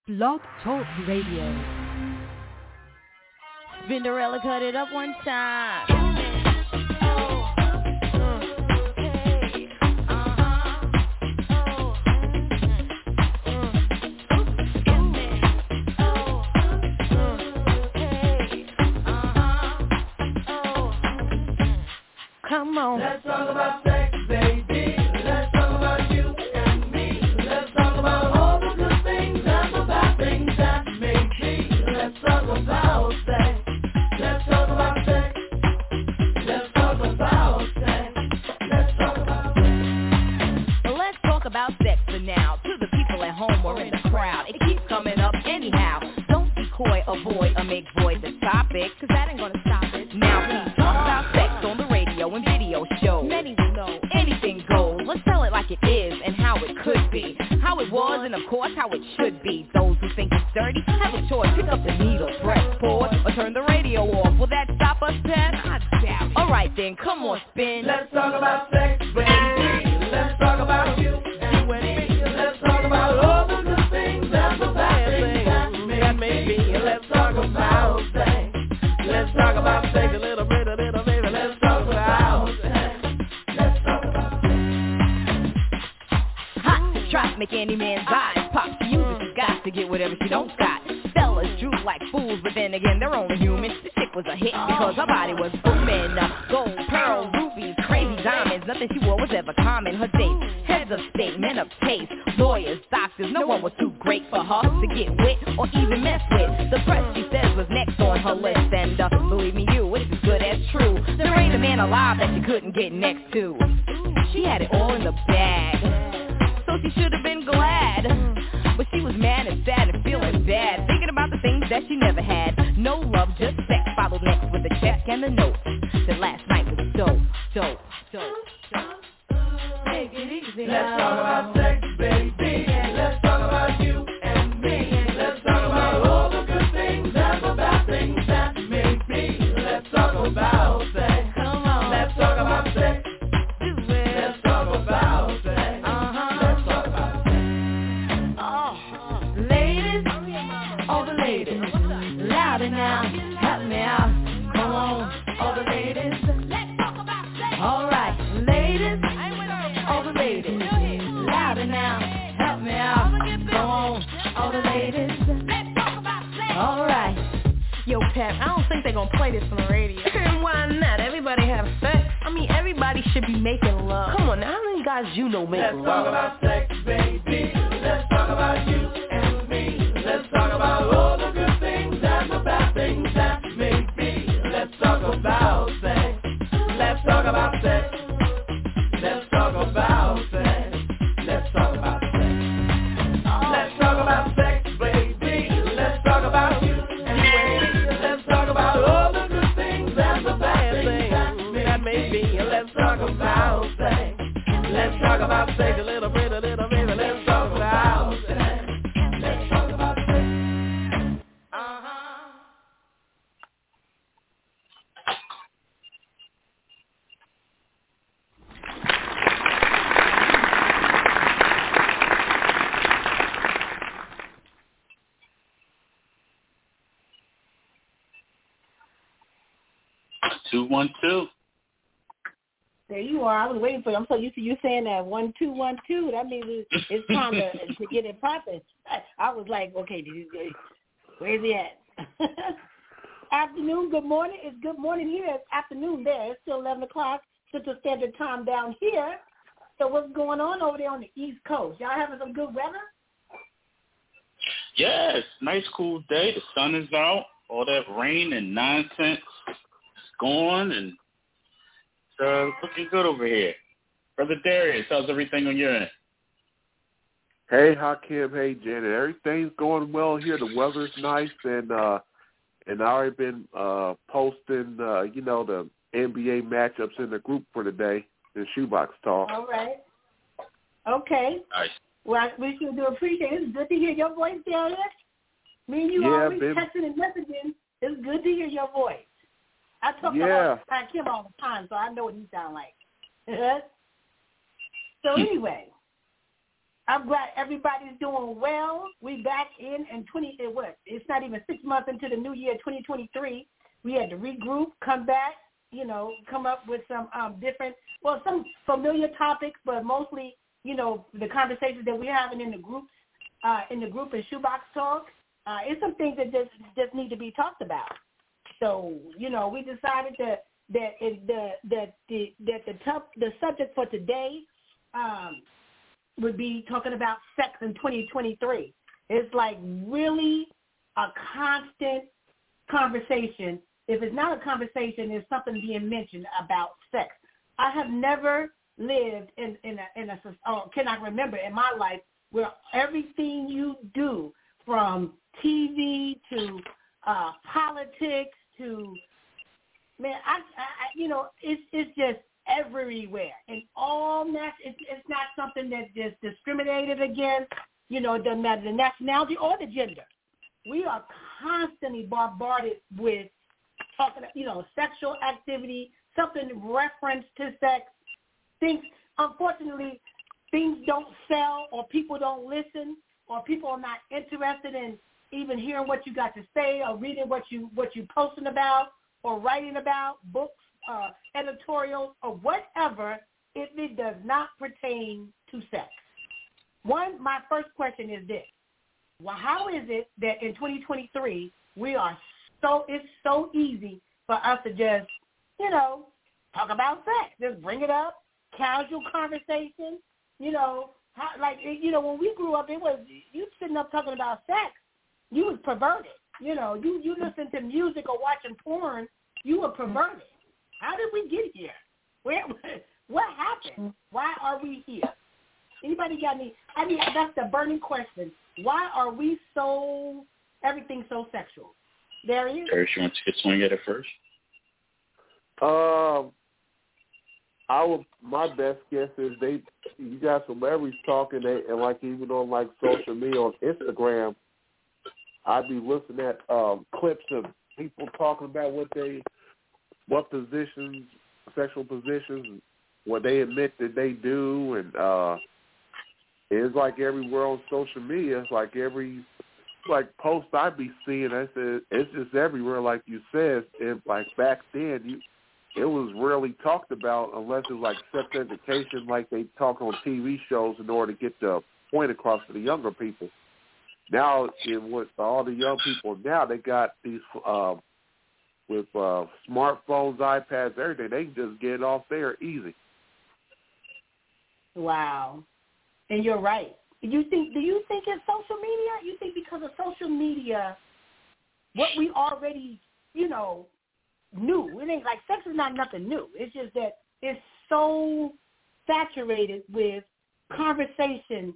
Blog Talk Radio. Vinderella, cut it up one time. Come on. Let's talk about sex, baby. Let's talk about you and me. Let's talk about all the good things and the bad things that make me. Let's talk about sex. Let's talk about sex. Let's talk about sex. Let's talk about sex. Let's talk about sex for now. To the people at home or in the crowd, it keeps coming up anyhow. Don't be coy, avoid, or make void the topic, cause that ain't gonna stop it. Now we talk about sex on the radio and video shows. Many will know anything goes. Let's tell it like it is and how it could be, how it was and of course how it should be. Those who think it's dirty have a choice. Pick up the needle, press pause, or turn the radio off. Will that stop us, Ted? I doubt it. Alright then, come on, spin. Let's talk about sex, baby. Let's talk about you and me. Let's talk about all the good things and the bad things that make me. Let's talk about sex. Let's talk about sex a little bit, baby. Let's talk about sex. Let's talk about sex. Hot, try to make any man's eyes pop. She uses got to get whatever she don't got. Fellas droop like fools, but then again, they're only human. The chick was a hit because her body was booming. Gold, pearl, rubies, crazy diamonds. Nothing she wore was ever common. Her dates, heads of state, men of taste, lawyers, doctors. No one was too great for her to get with or even mess with. The press, she says, was next on her list. And believe me, you, it's as good as true. There ain't a man alive that she couldn't get next to. She had it all in the bag, so she should have been glad. But she was mad and sad and feeling bad, thinking about the things that she never had. No love, just sex, followed next with a check and a note that last night was dope. Take it easy. Let's talk about sex, baby. Let's talk about you and me. Let's talk about all the good things and the bad things that make me. Let's talk about sex. Come on. Let's talk about sex. Do it. Let's talk about sex. Let's talk about sex. Ladies, all the ladies, louder now, help me out. Come on, all the ladies, let's talk about sex. All right, ladies, all the ladies, louder now, help me out. Come on, all the ladies, let's talk about sex. All right. Yo, Pep, I don't think they're gonna play this on the radio. And why not? Everybody have sex. I mean, everybody should be making love. Come on, now, how many guys you know make Let's love? talk about sex, baby. Let's talk about you and me. Let's talk about all the good things and the bad things that make me. Let's talk about sex. Let's talk about sex. Let's talk about sex. Let's talk about sex. Let's talk about sex, baby. Let's talk about you and me. Let's talk about all the good things and the bad things that make me. Let's talk about sex. Let's talk about sex a little bit, baby. Let's talk about sex. Let's talk about sex. Two, 1, 2. There you are. I was waiting for you. I'm so used to you saying that 1, 2, 1, 2. That means it's time to get it popping. I was like, okay, where's he at? Afternoon, good morning. It's good morning here. It's afternoon there. It's still 11 o'clock Central Standard Time down here. So what's going on over there on the East Coast? Y'all having some good weather? Yes, nice cool day. The sun is out. All that rain and nonsense is gone, and it's looking good over here. Brother Darius, how's everything on your end? Hey, Hakim. Hey, Janet. Everything's going well here. The weather's nice, and I already been posting, the NBA matchups in the group for today in Shoebox Talk. All right. Okay. Nice. Well, we sure do appreciate it. It's good to hear your voice, Darius. Me and you always texting and messaging. It's good to hear your voice. I talk about Hakim all the time, so I know what he sounds like. So anyway, I'm glad everybody's doing well. We back in it's not even 6 months into the new year, 2023. We had to regroup, come back, come up with some some familiar topics, but mostly, the conversations that we're having in the group and Shoebox Talk. It's some things that just need to be talked about. So, we decided that the subject for today would be talking about sex in 2023. It's like really a constant conversation. If it's not a conversation, there's something being mentioned about sex. I have never lived cannot remember in my life where everything you do, from TV to politics to, it's just everywhere. And all that, it's not something that's just discriminated against, it doesn't matter the nationality or the gender. We are constantly bombarded with talking, sexual activity, something reference to sex. Things, unfortunately, things don't sell, or people don't listen, or people are not interested in even hearing what you got to say or reading what you posting about or writing about, books, editorials, or whatever, if it does not pertain to sex. My first question is this. Well, how is it that in 2023 it's so easy for us to just, talk about sex, just bring it up, casual conversation, when we grew up, it was, you sitting up talking about sex, you was perverted. You listen to music or watching porn, you were perverted. How did we get here? What happened? Why are we here? Anybody got any? That's the burning question. Why are we everything so sexual? Darius? Darius, you want to get swing at it first? My best guess is you got celebrities talking, and like even on like social media on Instagram, I'd be looking at clips of people talking about what positions, sexual positions, what they admit that they do, and it's like everywhere on social media. It's like every post I'd be seeing. I said it's just everywhere, like you said. And like back then, it was rarely talked about unless it was like sex education, like they talk on TV shows in order to get the point across to the younger people. Now, with all the young people now, they got these with smartphones, iPads, everything. They can just get it off there easy. Wow, and you're right. Do you think it's social media? You think because of social media, what we already new? It ain't like sex is not nothing new. It's just that it's so saturated with conversation.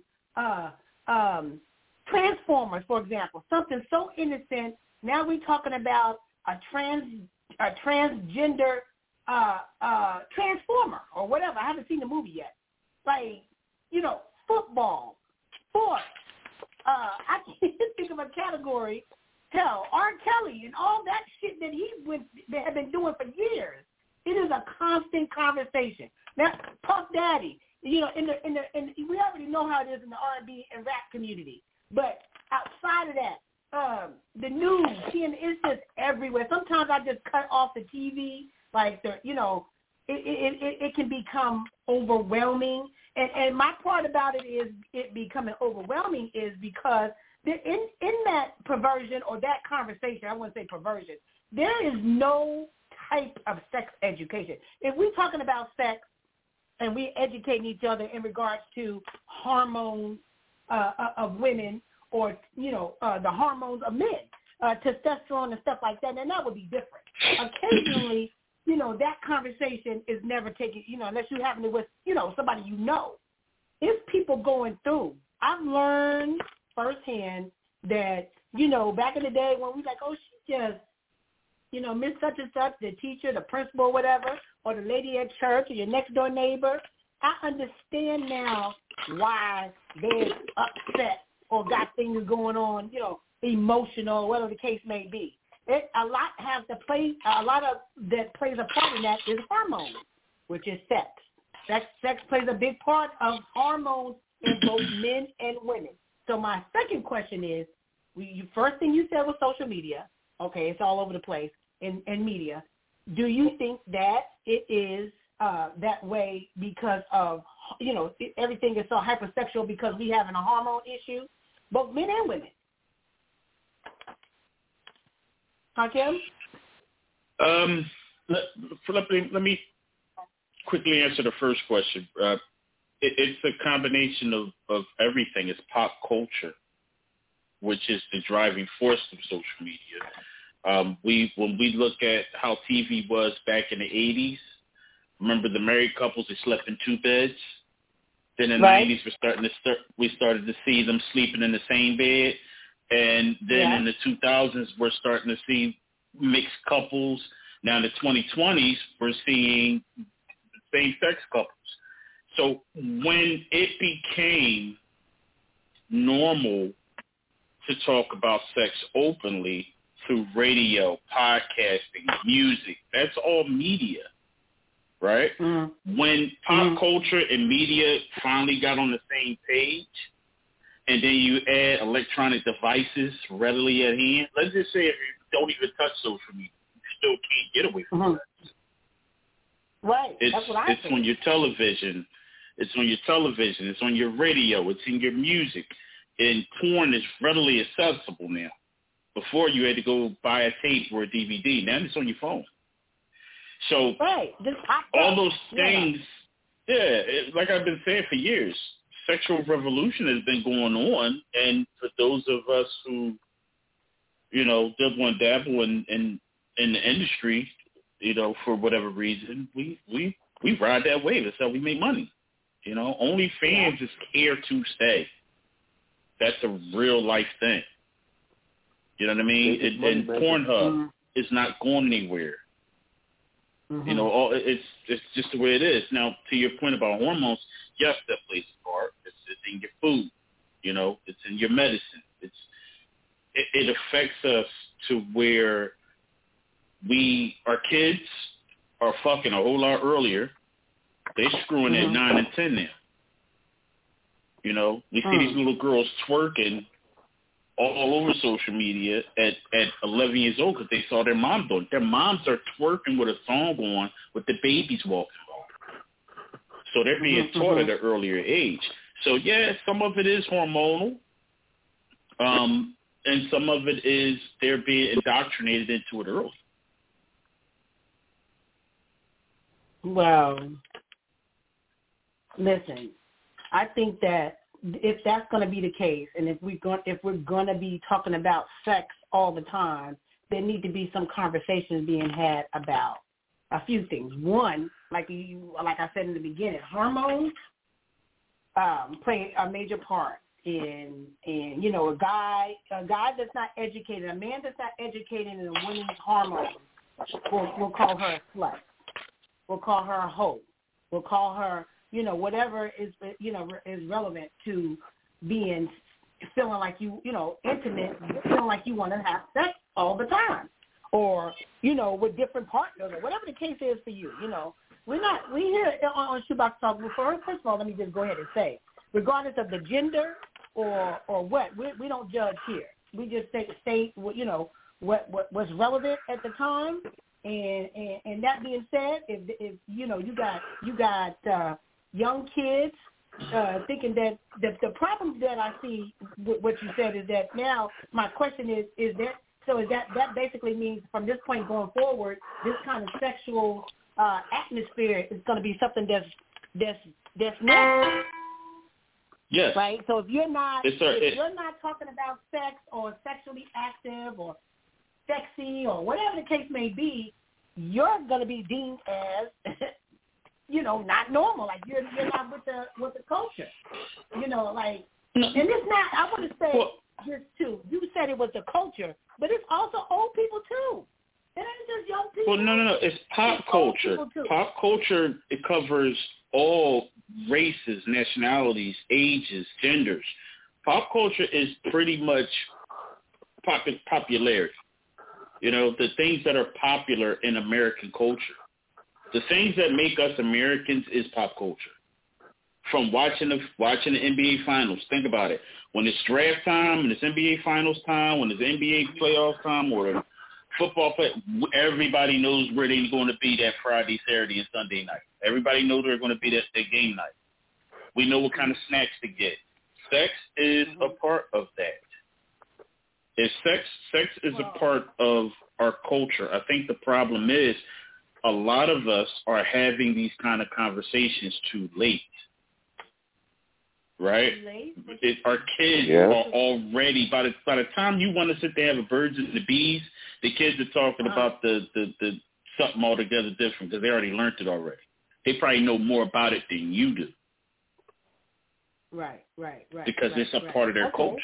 Transformers, for example, something so innocent. Now we're talking about a transgender transformer or whatever. I haven't seen the movie yet. Like, football, sports. I can't think of a category. Hell, R. Kelly and all that shit that they have been doing for years. It is a constant conversation. Now, Puff Daddy, we already know how it is in the R&B and rap community. But outside of that, the news, it's just everywhere. Sometimes I just cut off the TV, it can become overwhelming. And my part about it is it becoming overwhelming is because in that perversion or that conversation, I wouldn't say perversion, there is no type of sex education. If we're talking about sex and we educating each other in regards to hormones of women or, the hormones of men, testosterone and stuff like that, then that would be different. Occasionally, that conversation is never taken, unless you're having it with, somebody It's people going through. I've learned firsthand that, back in the day when we like, oh, she just, Miss such and such, the teacher, the principal, whatever, or the lady at church or your next door neighbor, I understand now why they're upset or got things going on, emotional, whatever the case may be. A lot of that plays a part in that is hormones, which is sex. Sex plays a big part of hormones in both men and women. So my second question is, first thing you said was social media. Okay, it's all over the place in media. Do you think that it is that way because of, everything is so hypersexual because we having a hormone issue, both men and women? Hakeem? Let me quickly answer the first question. It's a combination of everything. It's pop culture, which is the driving force of social media. When we look at how TV was back in the 80s, remember the married couples that slept in two beds? Then in the 90s, we started to see them sleeping in the same bed. And then in the 2000s, we're starting to see mixed couples. Now in the 2020s, we're seeing same-sex couples. So when it became normal to talk about sex openly through radio, podcasting, music, that's all media, right? Mm-hmm. When pop culture and media finally got on the same page, and then you add electronic devices readily at hand, let's just say if you don't even touch social media, you still can't get away from that. Right. That's what I think. It's on your television. It's on your television. It's on your radio. It's in your music. And porn is readily accessible now. Before you had to go buy a tape or a DVD. Now it's on your phone. So all those things, like I've been saying for years, sexual revolution has been going on. And for those of us who, dabble and dabble in the industry, for whatever reason, we ride that wave. That's how we make money. OnlyFans is here to stay. That's a real life thing. You know what I mean? And Pornhub is not going anywhere. Mm-hmm. It's just the way it is. Now, to your point about hormones, yes, that plays a part. It's in your food. It's in your medicine. It affects us to where our kids are fucking a whole lot earlier. They're screwing at 9 and 10 now. We see these little girls twerking all over social media at 11 years old because they saw their mom doing it. Their moms are twerking with a song on with the babies walking. So they're being taught at an earlier age. So, some of it is hormonal, and some of it is they're being indoctrinated into it early. Well, listen, I think that if that's going to be the case, and if we're going to be talking about sex all the time, there need to be some conversations being had about a few things. One, like I said in the beginning, hormones play a major part in a guy that's not educated, a man that's not educated in a woman's hormones, we'll call her a slut. We'll call her a hoe. We'll call her, whatever is relevant to feeling like intimate, feeling like you want to have sex all the time, or with different partners, or whatever the case is for you. We here on Shoebox Talk. First of all, let me just go ahead and say, regardless of the gender or what, we don't judge here. We just state what's relevant at the time. And that being said, if you got young kids thinking that the problems that I see with what you said is that now my question is that basically means from this point going forward, this kind of sexual atmosphere is going to be something that's normal. Yes. Right. So if you're not talking about sex or sexually active or sexy or whatever the case may be, you're going to be deemed as, not normal. Like you're not with the culture. And it's not. I want to say this too. You said it was the culture, but it's also old people too. It ain't just young people. Well, no. It's pop culture. Pop culture, it covers all races, nationalities, ages, genders. Pop culture is pretty much popularity. The things that are popular in American culture. The things that make us Americans is pop culture. from watching the NBA Finals. Think about it. When it's draft time, when it's NBA Finals time, when it's NBA playoff time, or the football play, everybody knows where they're going to be that Friday, Saturday, and Sunday night. Everybody knows they're going to be that game night. We know what kind of snacks to get. Sex is a part of that. Sex is a part of our culture. I think the problem is a lot of us are having these kind of conversations too late. Right? Our kids are already, by the time you want to sit there and have a birds and the bees, the kids are talking about the something altogether different because they already learned it already. They probably know more about it than you do. Right. Because it's a part of their culture.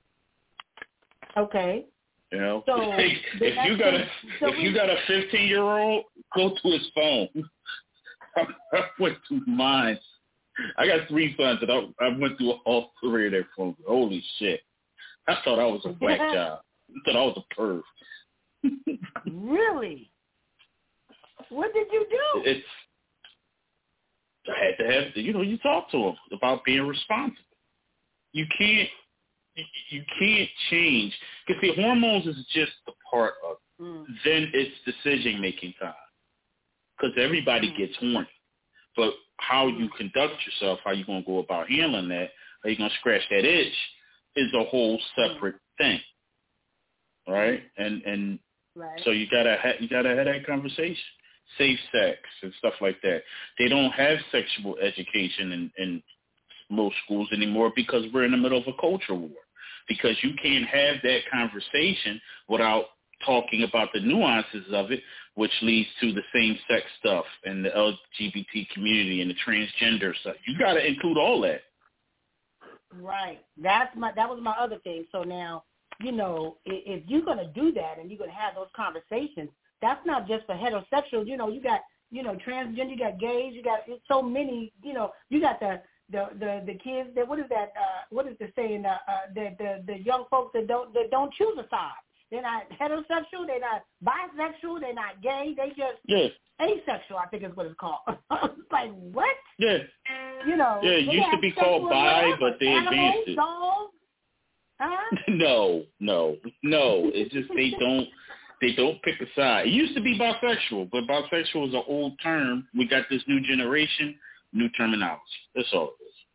Okay. You know, so if you got a 15-year-old, go to his phone. I went to mine. I got 3 sons, and I went through all 3 of their phones. Holy shit! I thought I was a whack job. I thought I was a perv. Really? What did you do? I had to have, you talk to them about being responsible. You can't change, because the hormones is just a part of it. Then it's decision-making time, because everybody gets horny. But how you conduct yourself, how you going to go about handling that, how you going to scratch that itch is a whole separate thing, right? And so you gotta have that conversation. Safe sex and stuff like that. They don't have sexual education in most schools anymore because we're in the middle of a culture war. Because you can't have that conversation without talking about the nuances of it, which leads to the same-sex stuff and the LGBT community and the transgender stuff. You got to include all that. Right. That was my other thing. So now, if you're going to do that and you're going to have those conversations, that's not just for heterosexuals. You got, transgender, you got gays, you got so many, you got the kids that, what is that, what is the saying, the young folks that don't choose a side. They're not heterosexual, they're not bisexual, they're not gay, they just asexual, I think is what it's called. It's like, what? Yeah. It used to be called bi, but they advanced it. Dogs? Huh? No. It's just they don't pick a side. It used to be bisexual, but bisexual is an old term. We got this new generation, new terminology. That's all it is.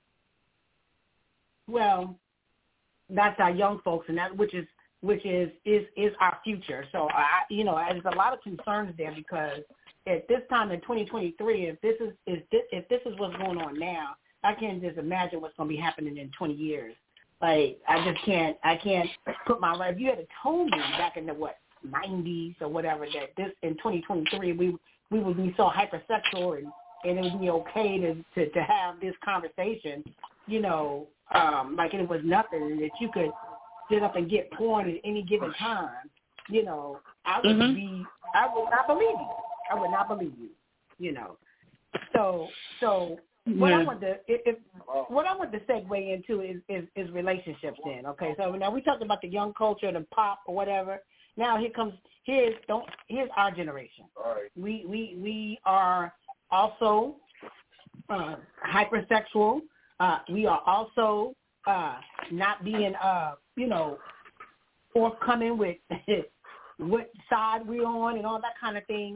Well, that's our young folks, and that which is our future. So there's a lot of concerns there because at this time in 2023, if this is what's going on now, I can't just imagine what's going to be happening in 20 years. Like I can't put my life. If you had told me back in the 90s or whatever that this in 2023 we would be so hypersexual and it would be okay to have this conversation, like it was nothing that you could sit up and get porn at any given time, I would not believe you. I would not believe you, So what I want to segue into is relationships then. Okay, so now we talked about the young culture, the pop or whatever. Now here's our generation. All right. We are also hypersexual. We are also not being forthcoming with what side we're on and all that kind of thing.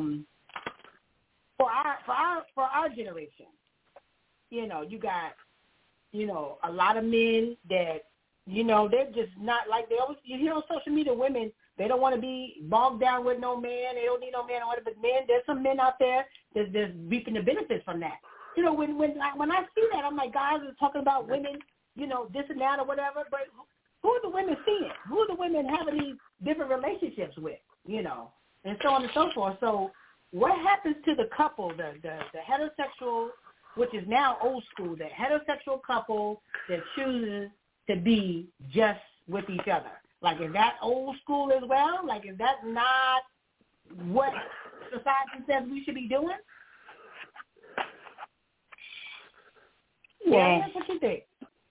For our generation, you got a lot of men that they're just not like they always on social media. Women, they don't want to be bogged down with no man. They don't need no man or whatever. But men, there's some men out there that's reaping the benefits from that. When I see that, I'm like, guys are talking about women, this and that or whatever. But who are the women seeing? Who are the women having these different relationships with? And so on and so forth. So what happens to the couple, the heterosexual, which is now old school, the heterosexual couple that chooses to be just with each other? Like, is that old school as well? Like, is that not what society says we should be doing? Well, what you think?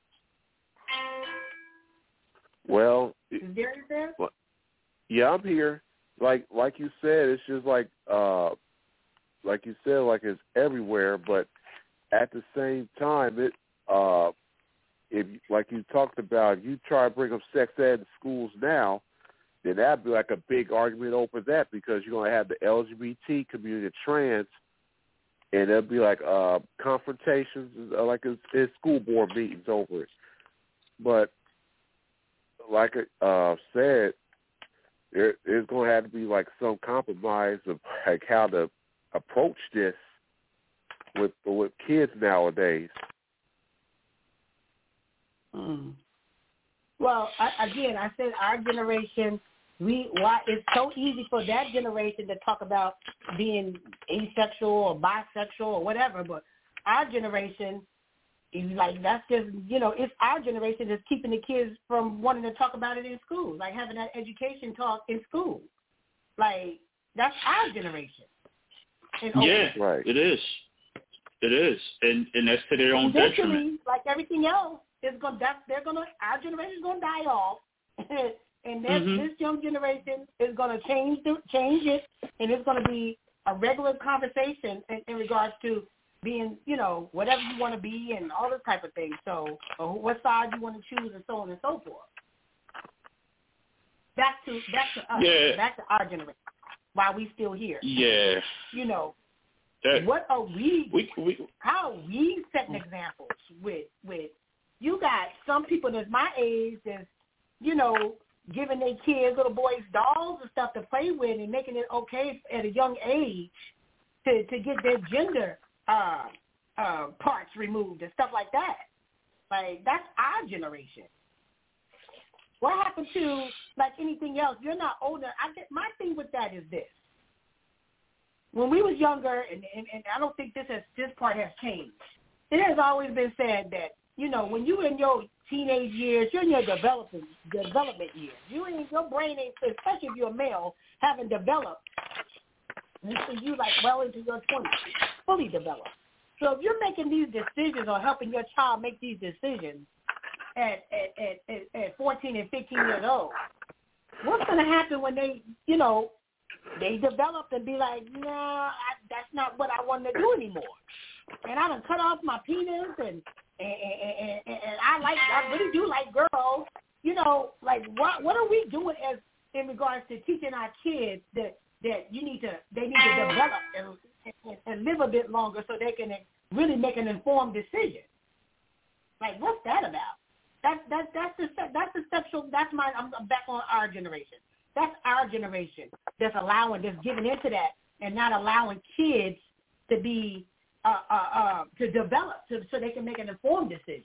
Well, is Darius there? Yeah, I'm here. Like you said, it's just like you said, like it's everywhere. But at the same time, if like you talked about, you try to bring up sex ed in schools now, then that'd be like a big argument over that, because you're going to have the LGBT community, trans, and there'll be like confrontations, like in school board meetings over it. But like I said, there's going to have to be like some compromise of like how to approach this with kids nowadays. Well, I said our generation, it's so easy for that generation to talk about being asexual or bisexual or whatever, but our generation is like, that's just, it's our generation that's keeping the kids from wanting to talk about it in school, like having that education talk in school. Like, that's our generation. Yeah, right. It is. And that's to their own detriment. Like everything else, our generation is gonna die off, and this young generation is gonna change it, and it's gonna be a regular conversation in regards to being, whatever you want to be and all this type of thing. So, what side you want to choose, and so on and so forth. Back to us, back to our generation, while we still here. Yeah. What are we how are we setting examples with you got some people that's my age that's, giving their kids, little boys, dolls and stuff to play with and making it okay at a young age to get their gender parts removed and stuff like that. Like, that's our generation. What happened to, like, anything else? You're not older. My thing with that is this. When we was younger, and I don't think this part has changed, it has always been said that, when you're in your teenage years, you're in your development years. Your brain ain't, especially if you're a male, haven't developed. You like well into your 20s, fully developed. So if you're making these decisions or helping your child make these decisions at 14 and 15 years old, what's going to happen when they, they develop and be like, nah, that's not what I want to do anymore. And I done cut off my penis and I really do like girls. Like what are we doing in regards to teaching our kids that they need to develop and live a bit longer so they can really make an informed decision? Like, what's that about? That's the sexual. I'm back on our generation. That's our generation that's giving into that and not allowing kids to be to develop so they can make an informed decision.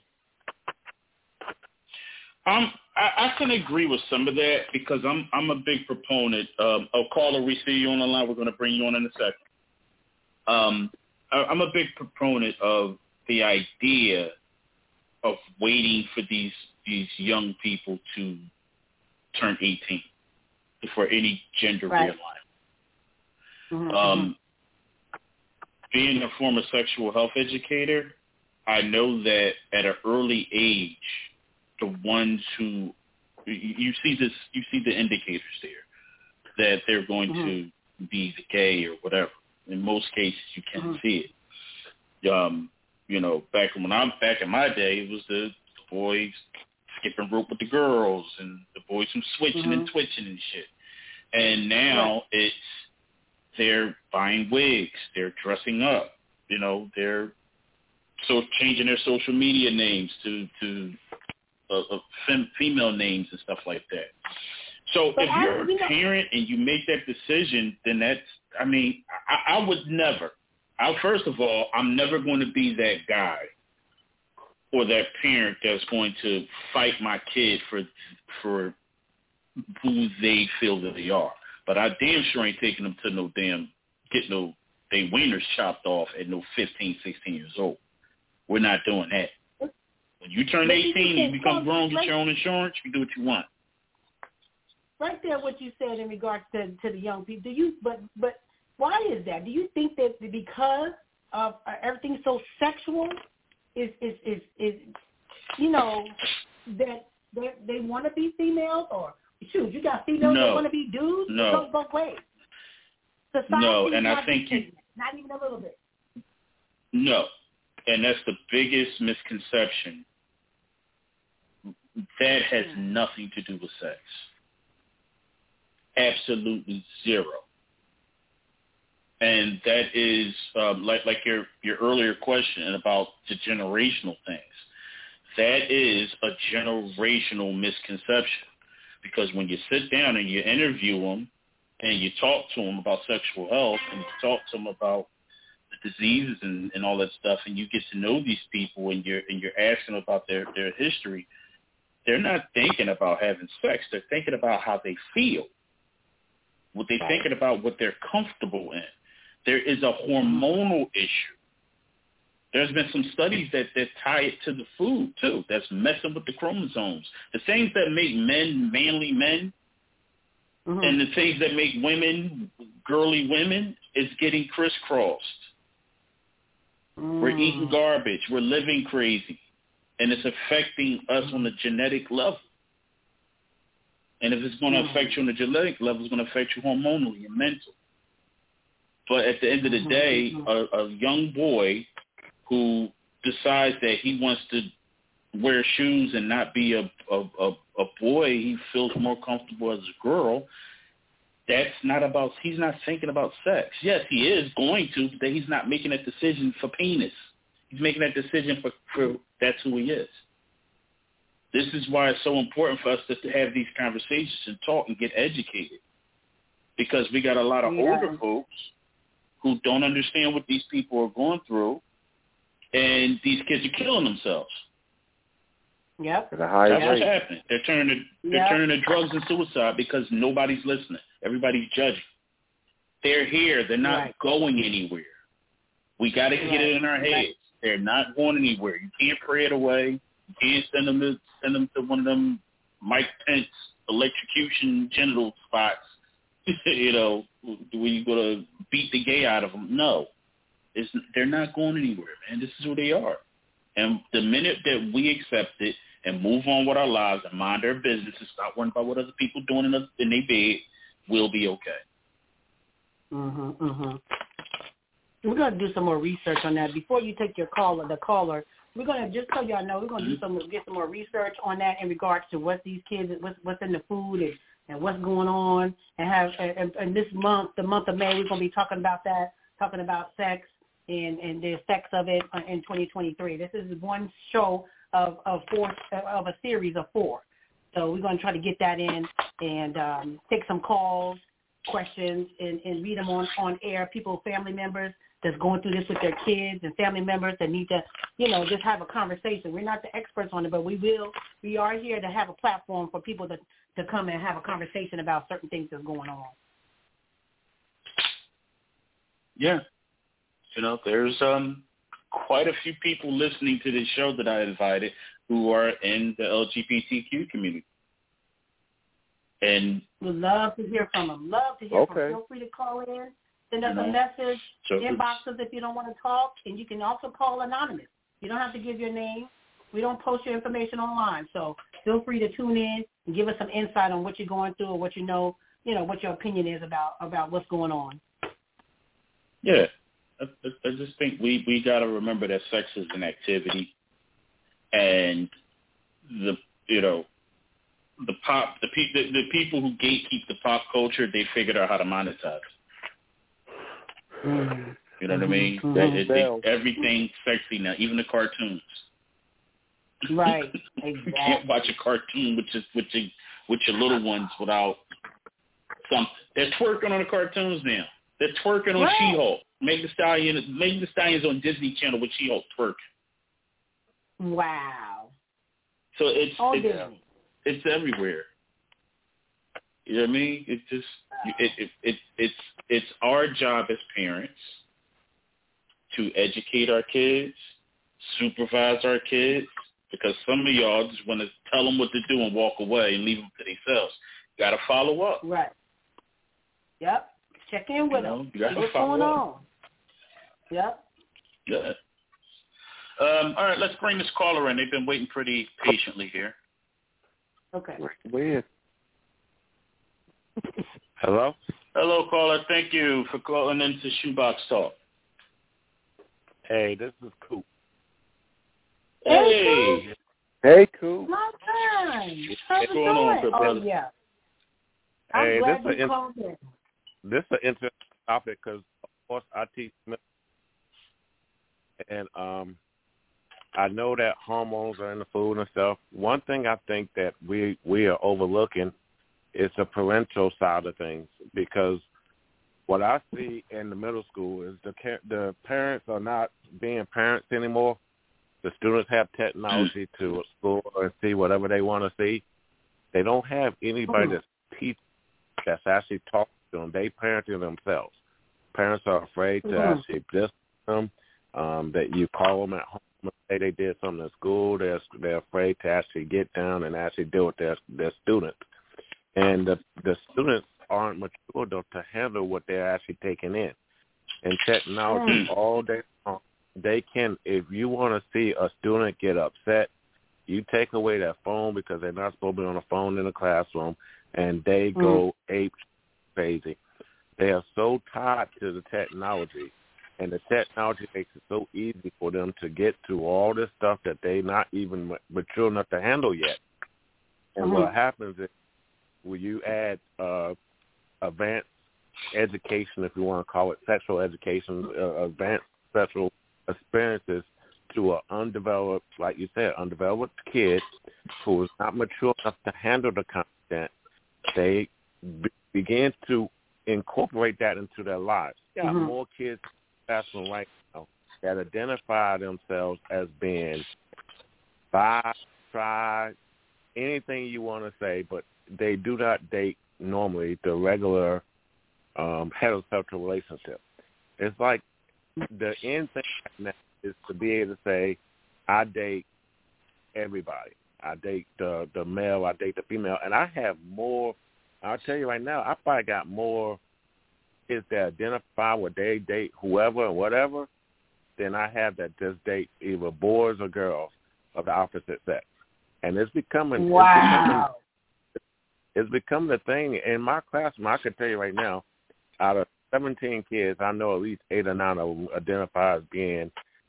I can agree with some of that because I'm a big proponent of caller. We see you on the line. We're going to bring you on in a second. I'm a big proponent of the idea of waiting for these young people to turn 18 for any gender realignment. Mm-hmm. Being a former sexual health educator, I know that at an early age, the ones who you see the indicators there that they're going to be gay or whatever. In most cases, you can't see it. Back in my day, it was the boys skipping rope with the girls and the boys from switching and twitching and shit. And now they're buying wigs, they're dressing up, they're changing their social media names to female names and stuff like that. So if you're a parent and you make that decision, then I would never. First of all, I'm never going to be that guy or that parent that's going to fight my kid for who they feel that they are. But I damn sure ain't taking them to they wieners chopped off at 15, 16 years old. We're not doing that. When you turn 18 and you become grown, get your own insurance, you do what you want. Right there, what you said in regards to the young people. But why is that? Do you think that because of everything so sexual is that they want to be females, or shoot, you got females that want to be dudes? No. It goes both ways. Society no, and I think not even a little bit. No. And that's the biggest misconception. That has nothing to do with sex. Absolutely zero. And that is like your earlier question about the generational things. That is a generational misconception, because when you sit down and you interview them and you talk to them about sexual health and you talk to them about the diseases and all that stuff, and you get to know these people and you're asking about their history, they're not thinking about having sex. They're thinking about how they feel. What they're thinking about, what they're comfortable in. There is a hormonal issue. There's been some studies that tie it to the food, too, that's messing with the chromosomes. The things that make men manly men and the things that make women girly women is getting crisscrossed. We're eating garbage. We're living crazy. And it's affecting us on the genetic level. And if it's going to affect you on the genetic level, it's going to affect you hormonally and mentally. But at the end of the day, a young boy who decides that he wants to wear shoes and not be a boy, he feels more comfortable as a girl, that's not about, he's not thinking about sex. Yes, he is going to, but he's not making that decision for penis. He's making that decision for that's who he is. This is why it's so important for us to have these conversations and talk and get educated, because we got a lot of older folks who don't understand what these people are going through, and these kids are killing themselves. Yep. At a high That's rate. what's happening. They're turning to drugs and suicide because nobody's listening. Everybody's judging. They're here. They're not going anywhere. We got to get it in our heads. They're not going anywhere. You can't pray it away. You can't send them to one of them Mike Pence electrocution genital spots. You know, where you go to beat the gay out of them. No, they're not going anywhere, man. This is who they are. And the minute that we accept it and move on with our lives and mind our business and stop worrying about what other people doing in their bed, we'll be okay. We're going to do some more research on that. Before you take the caller, we're going to, just so y'all know, we're going to get some more research on that in regards to what these kids, what's in the food and what's going on. And this month, the month of May, we're going to be talking about that, talking about sex and the effects of it in 2023. This is one show of a series of 4. So we're going to try to get that in and take some calls, questions, and read them on air. People, family members that's going through this with their kids and family members that need to, just have a conversation. We're not the experts on it, but we are here to have a platform for people to come and have a conversation about certain things that's going on. Yeah. There's quite a few people listening to this show that I invited who are in the LGBTQ community. And we'd love to hear from them. Feel free to call in, send us a message, inbox us if you don't want to talk, and you can also call anonymous. You don't have to give your name. We don't post your information online, so feel free to tune in and give us some insight on what you're going through or what what your opinion is about what's going on. Yeah. I just think we got to remember that sex is an activity, and the people who gatekeep the pop culture, they figured out how to monetize it. You know what I mean? Everything's sexy now, even the cartoons. Right. Exactly. You can't watch a cartoon with your little ones without something. They're twerking on the cartoons now. They're twerking on She-Hulk. Megan Thee Stallion's on Disney Channel with She-Hulk twerking. Wow. So it's everywhere. You know what I mean? It's just it's our job as parents to educate our kids, supervise our kids, because some of y'all just want to tell them what to do and walk away and leave them to themselves. Got to follow up. Right. Yep. Check in with them. What's going on? Yep. Good. All right, let's bring this caller in. They've been waiting pretty patiently here. Okay. Weird. Hello? Hello, caller. Thank you for calling into Shoebox Talk. Hey, this is Coop. Hey. Hey, cool. Long time. How's it What's going on, going? brother? Oh, yeah. Hey, I'm glad you called in. this is an interesting topic because, of course, I teach and I know that hormones are in the food and stuff. One thing I think that we are overlooking is the parental side of things, because what I see in the middle school is the parents are not being parents anymore. The students have technology to explore and see whatever they want to see. They don't have anybody that's teaching, that's actually talking to them. They parenting themselves. Parents are afraid to actually discipline them. That you call them at home and say they did something at school. They're afraid to actually get down and actually deal with their students. And the students aren't mature enough to handle what they're actually taking in. And technology all day long, they can, if you want to see a student get upset, you take away their phone because they're not supposed to be on the phone in the classroom, and they go ape crazy. They are so tied to the technology, and the technology makes it so easy for them to get to all this stuff that they're not even mature enough to handle yet. And what happens is when you add advanced education, if you want to call it sexual education, advanced sexual experiences to an undeveloped, like you said, undeveloped kid who is not mature enough to handle the content, they begin to incorporate that into their lives. You got more kids in the classroom right now that identify themselves as being bi, tri, anything you want to say, but they do not date normally the regular heterosexual relationship. It's like the end thing right now is to be able to say, I date everybody. I date the male, I date the female, and I have more. I'll tell you right now, I probably got more kids that identify with they date whoever and whatever than I have that just date either boys or girls of the opposite sex. And it's becoming it's becoming a thing in my classroom. I can tell you right now, out of 17 kids, I know at least 8 or 9 of them identify as being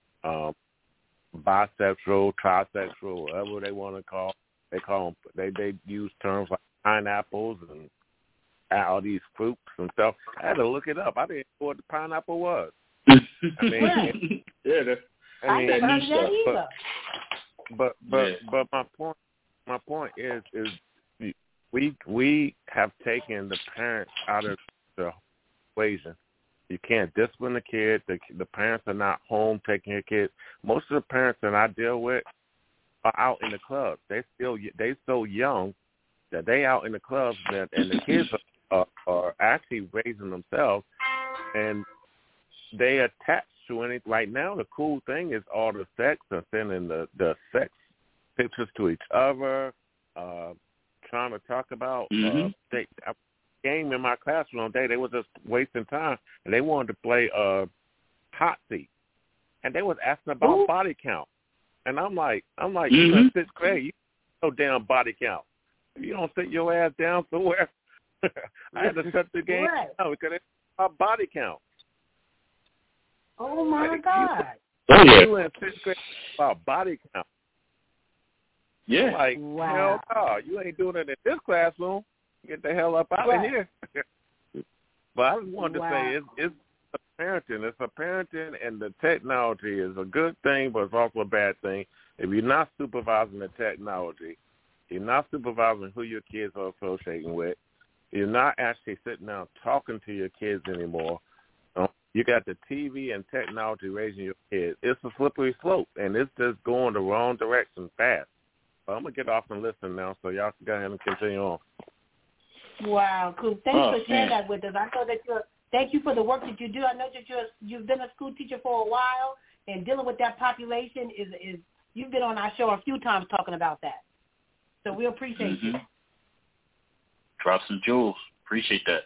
bisexual, trisexual, whatever they want to call. They call them. They use terms like pineapples and all these fruits and stuff. I had to look it up. I didn't know what the pineapple was. I mean, I never heard that either. But my point is we have taken the parents out of the equation. You can't discipline the kid. The parents are not home taking your kids. Most of the parents that I deal with are out in the clubs. They so young that they out in the clubs and the kids are actually raising themselves, and they attach to anything. Right now, the cool thing is all the sex and sending the sex pictures to each other, trying to talk about game in my classroom today. They were just wasting time, and they wanted to play hot seat, and they was asking about body count, and I'm like, you're in 6th grade, you no damn body count. If you don't sit your ass down somewhere, I had to shut the game down because it's about body count. Oh my God! You in 6th grade about body count. Yeah. Like, hell no, you ain't doing it in this classroom. Get the hell up out of here. But I just wanted to say it's a parenting. It's a parenting, and the technology is a good thing, but it's also a bad thing. If you're not supervising the technology, you're not supervising who your kids are associating with, you're not actually sitting down talking to your kids anymore. You got the TV and technology raising your kids. It's a slippery slope, and it's just going the wrong direction fast. But I'm going to get off and listen now, so y'all can go ahead and continue on. Wow, cool. Thanks for sharing that with us. I know that thank you for the work that you do. I know that you've been a school teacher for a while, and dealing with that population is you've been on our show a few times talking about that. So we appreciate you. Drop some jewels. Appreciate that.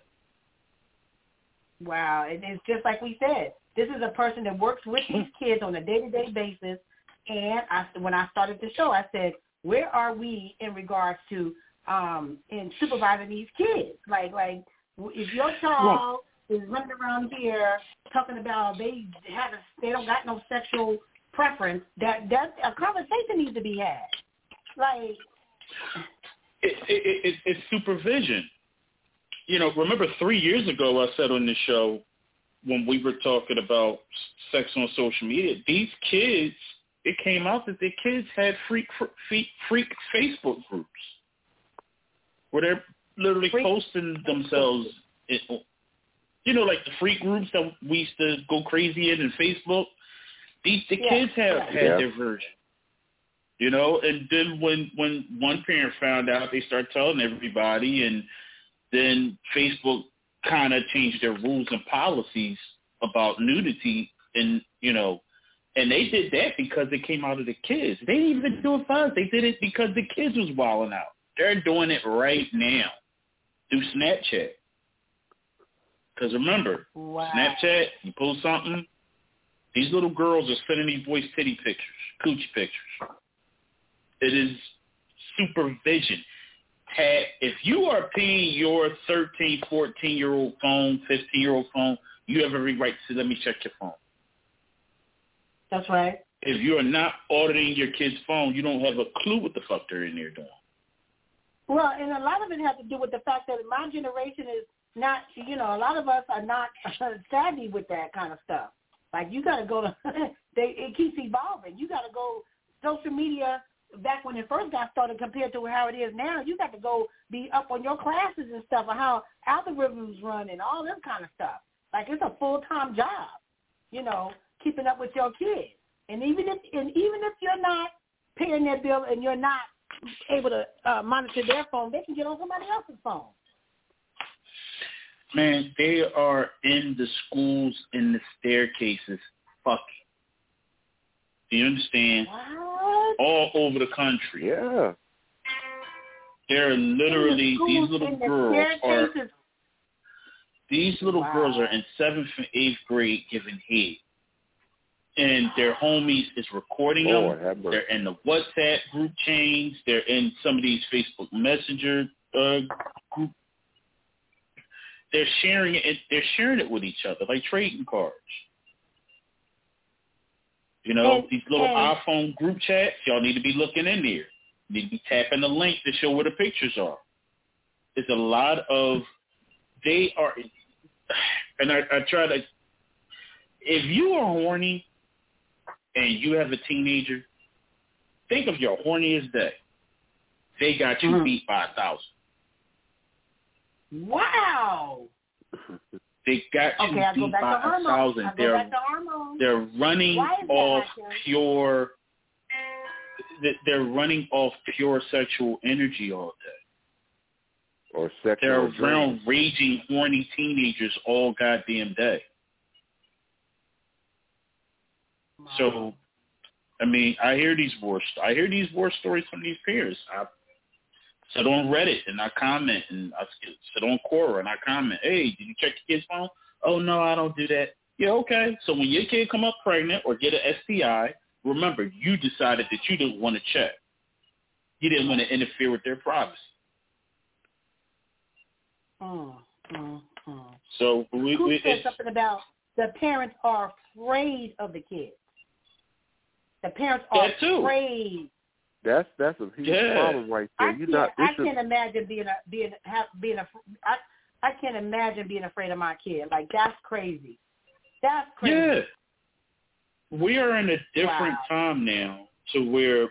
Wow, and it's just like we said. This is a person that works with these kids on a day-to-day basis. And when I started the show, I said, where are we in regards to in supervising these kids? Like if your child is running around here talking about they don't got no sexual preference, that a conversation needs to be had. Like, it's supervision. Remember 3 years ago I said on this show when we were talking about sex on social media, these kids, it came out that the kids had freak Facebook groups where they're literally posting themselves, like the freak groups that we used to go crazy in Facebook. The kids have had their version. And then when one parent found out, they started telling everybody, and then Facebook kind of changed their rules and policies about nudity, and and they did that because it came out of the kids. They didn't even do it for us. They did it because the kids was wilding out. They're doing it right now through Snapchat. Because remember, Snapchat, you post something, these little girls are sending these boys titty pictures, coochie pictures. It is supervision. If you are paying your 13, 14-year-old phone, 15-year-old phone, you have every right to say, let me check your phone. That's right. If you are not auditing your kid's phone, you don't have a clue what the fuck they're in there doing. Well, and a lot of it has to do with the fact that my generation is not, a lot of us are not savvy with that kind of stuff. Like, you got to go to, it keeps evolving. You got to go, social media, back when it first got started compared to how it is now, you got to go be up on your classes and stuff and how algorithms run and all this kind of stuff. Like, it's a full-time job, keeping up with your kids. And even if you're not paying their bill and you're not able to monitor their phone, they can get on somebody else's phone. Man, they are in the schools, in the staircases, fucking. Do you understand? What? All over the country. Yeah. They're literally, these little girls are in 7th and 8th grade giving head. And their homies is recording them. They're in the WhatsApp group chains. They're in some of these Facebook Messenger group. They're sharing it. They're sharing it with each other, like trading cards. These little iPhone group chats, y'all need to be looking in there. You need to be tapping the link to show where the pictures are. There's a lot of, they are, and I try to, if you are horny and you have a teenager, think of your horniest day. They got you beat by 1,000. Wow. They got you beat by 1,000. They're running off pure. They're running off pure sexual energy all day. Or sexual. They're around raging, horny teenagers all goddamn day. So, I mean, I hear these war stories from these peers. I sit on Reddit and I comment, and I sit on Quora and I comment, hey, did you check your kid's phone? Oh, no, I don't do that. Yeah, okay. So when your kid come up pregnant or get an STI, remember, you decided that you didn't want to check. You didn't want to interfere with their privacy. So we said something about the parents are afraid of the kids. The parents are afraid. That's a huge problem right there. I can't imagine I can't imagine being afraid of my kid. Like, that's crazy. That's crazy. Yeah. We are in a different time now to where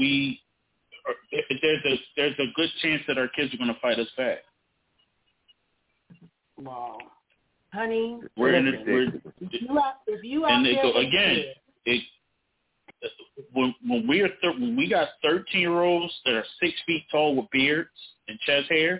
there's a good chance that our kids are going to fight us back. Wow. Honey, if you out there again, when we got 13-year-olds that are 6 feet tall with beards and chest hair,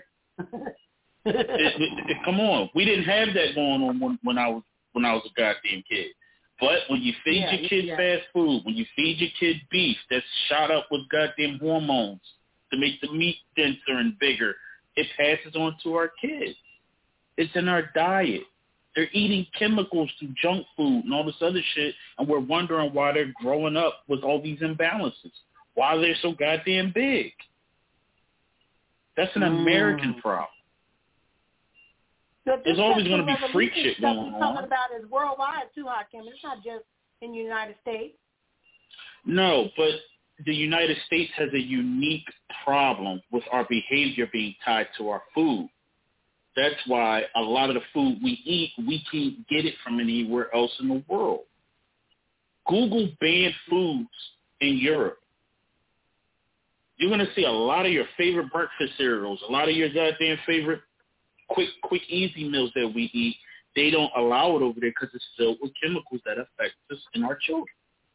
come on, we didn't have that going on when I was a goddamn kid. But when you feed your kids fast food, when you feed your kid beef that's shot up with goddamn hormones to make the meat denser and bigger, it passes on to our kids. It's in our diet. They're eating chemicals through junk food and all this other shit, and we're wondering why they're growing up with all these imbalances, why they're so goddamn big. That's an American problem. There's always going to be freak shit going on. What you're talking about is worldwide too, Hakim. It's not just in the United States. No, but the United States has a unique problem with our behavior being tied to our food. That's why a lot of the food we eat, we can't get it from anywhere else in the world. Google banned foods in Europe. You're going to see a lot of your favorite breakfast cereals, a lot of your goddamn favorite quick, easy meals that we eat. They don't allow it over there because it's filled with chemicals that affect us and our children.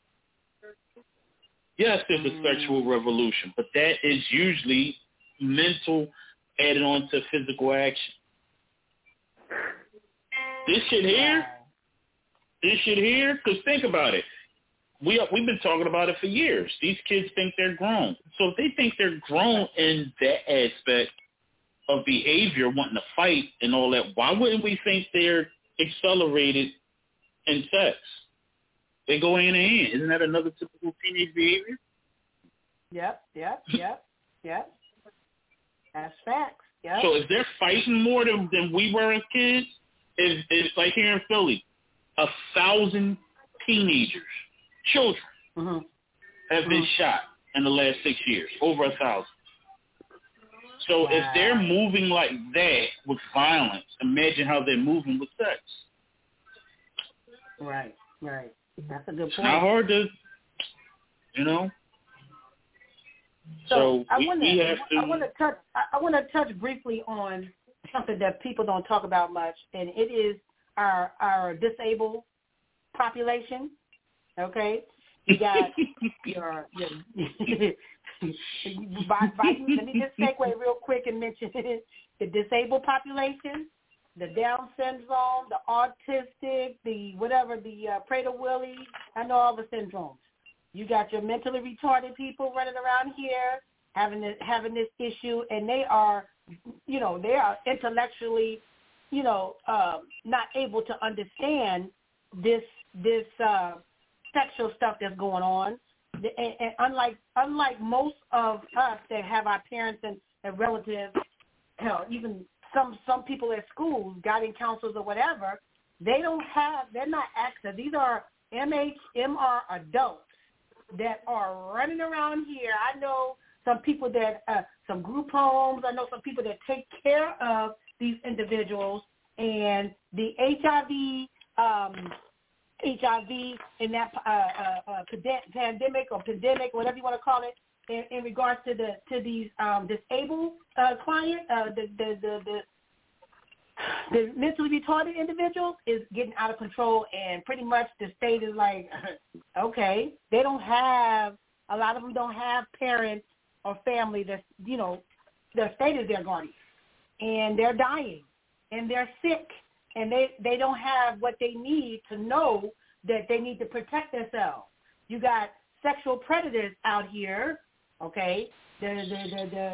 Yes, there's a sexual revolution, but that is usually mental added on to physical action. This shit here, because think about it. We've been talking about it for years. These kids think they're grown. So if they think they're grown in that aspect of behavior, wanting to fight and all that, why wouldn't we think they're accelerated in sex? They go hand in hand. Isn't that another typical teenage behavior? Yep. That's facts. Yep. So if they're fighting more than we were as kids, it's like here in Philly, 1,000 teenagers, children, have been shot in the last 6 years, over 1,000. So if they're moving like that with violence, imagine how they're moving with sex. Right. That's a good point. It's not hard to, So I we have to. I want to touch briefly on something that people don't talk about much, and it is our disabled population. Okay, you got your let me just segue real quick and mention the disabled population, the Down syndrome, the autistic, the Prader-Willi. I know all the syndromes. You got your mentally retarded people running around here having this issue, and they are intellectually, not able to understand this sexual stuff that's going on. And unlike most of us that have our parents and relatives, hell, even some people at schools, guiding counselors or whatever, they're not access. These are MR adults that are running around here. I know some people that, some group homes, I know some people that take care of these individuals, and the HIV in that pandemic or pandemic, whatever you want to call it, in regards to these disabled clients, the mentally retarded individuals is getting out of control, and pretty much the state is like, okay, a lot of them don't have parents or family that's, the state is their guardian, and they're dying, and they're sick, and they don't have what they need to know that they need to protect themselves. You got sexual predators out here, okay, the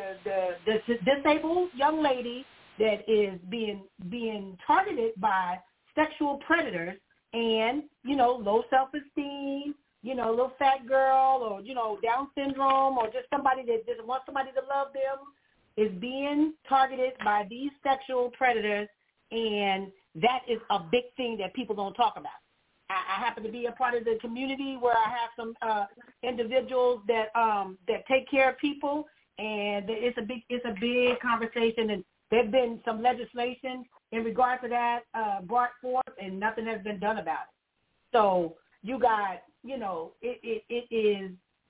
disabled young lady that is being targeted by sexual predators, and, low self-esteem, little fat girl, or, Down syndrome, or just somebody that just wants somebody to love them, is being targeted by these sexual predators, and that is a big thing that people don't talk about. I happen to be a part of the community where I have some individuals that take care of people, and it's a big conversation, and there's been some legislation in regard to that brought forth, and nothing has been done about it. So you got, it is,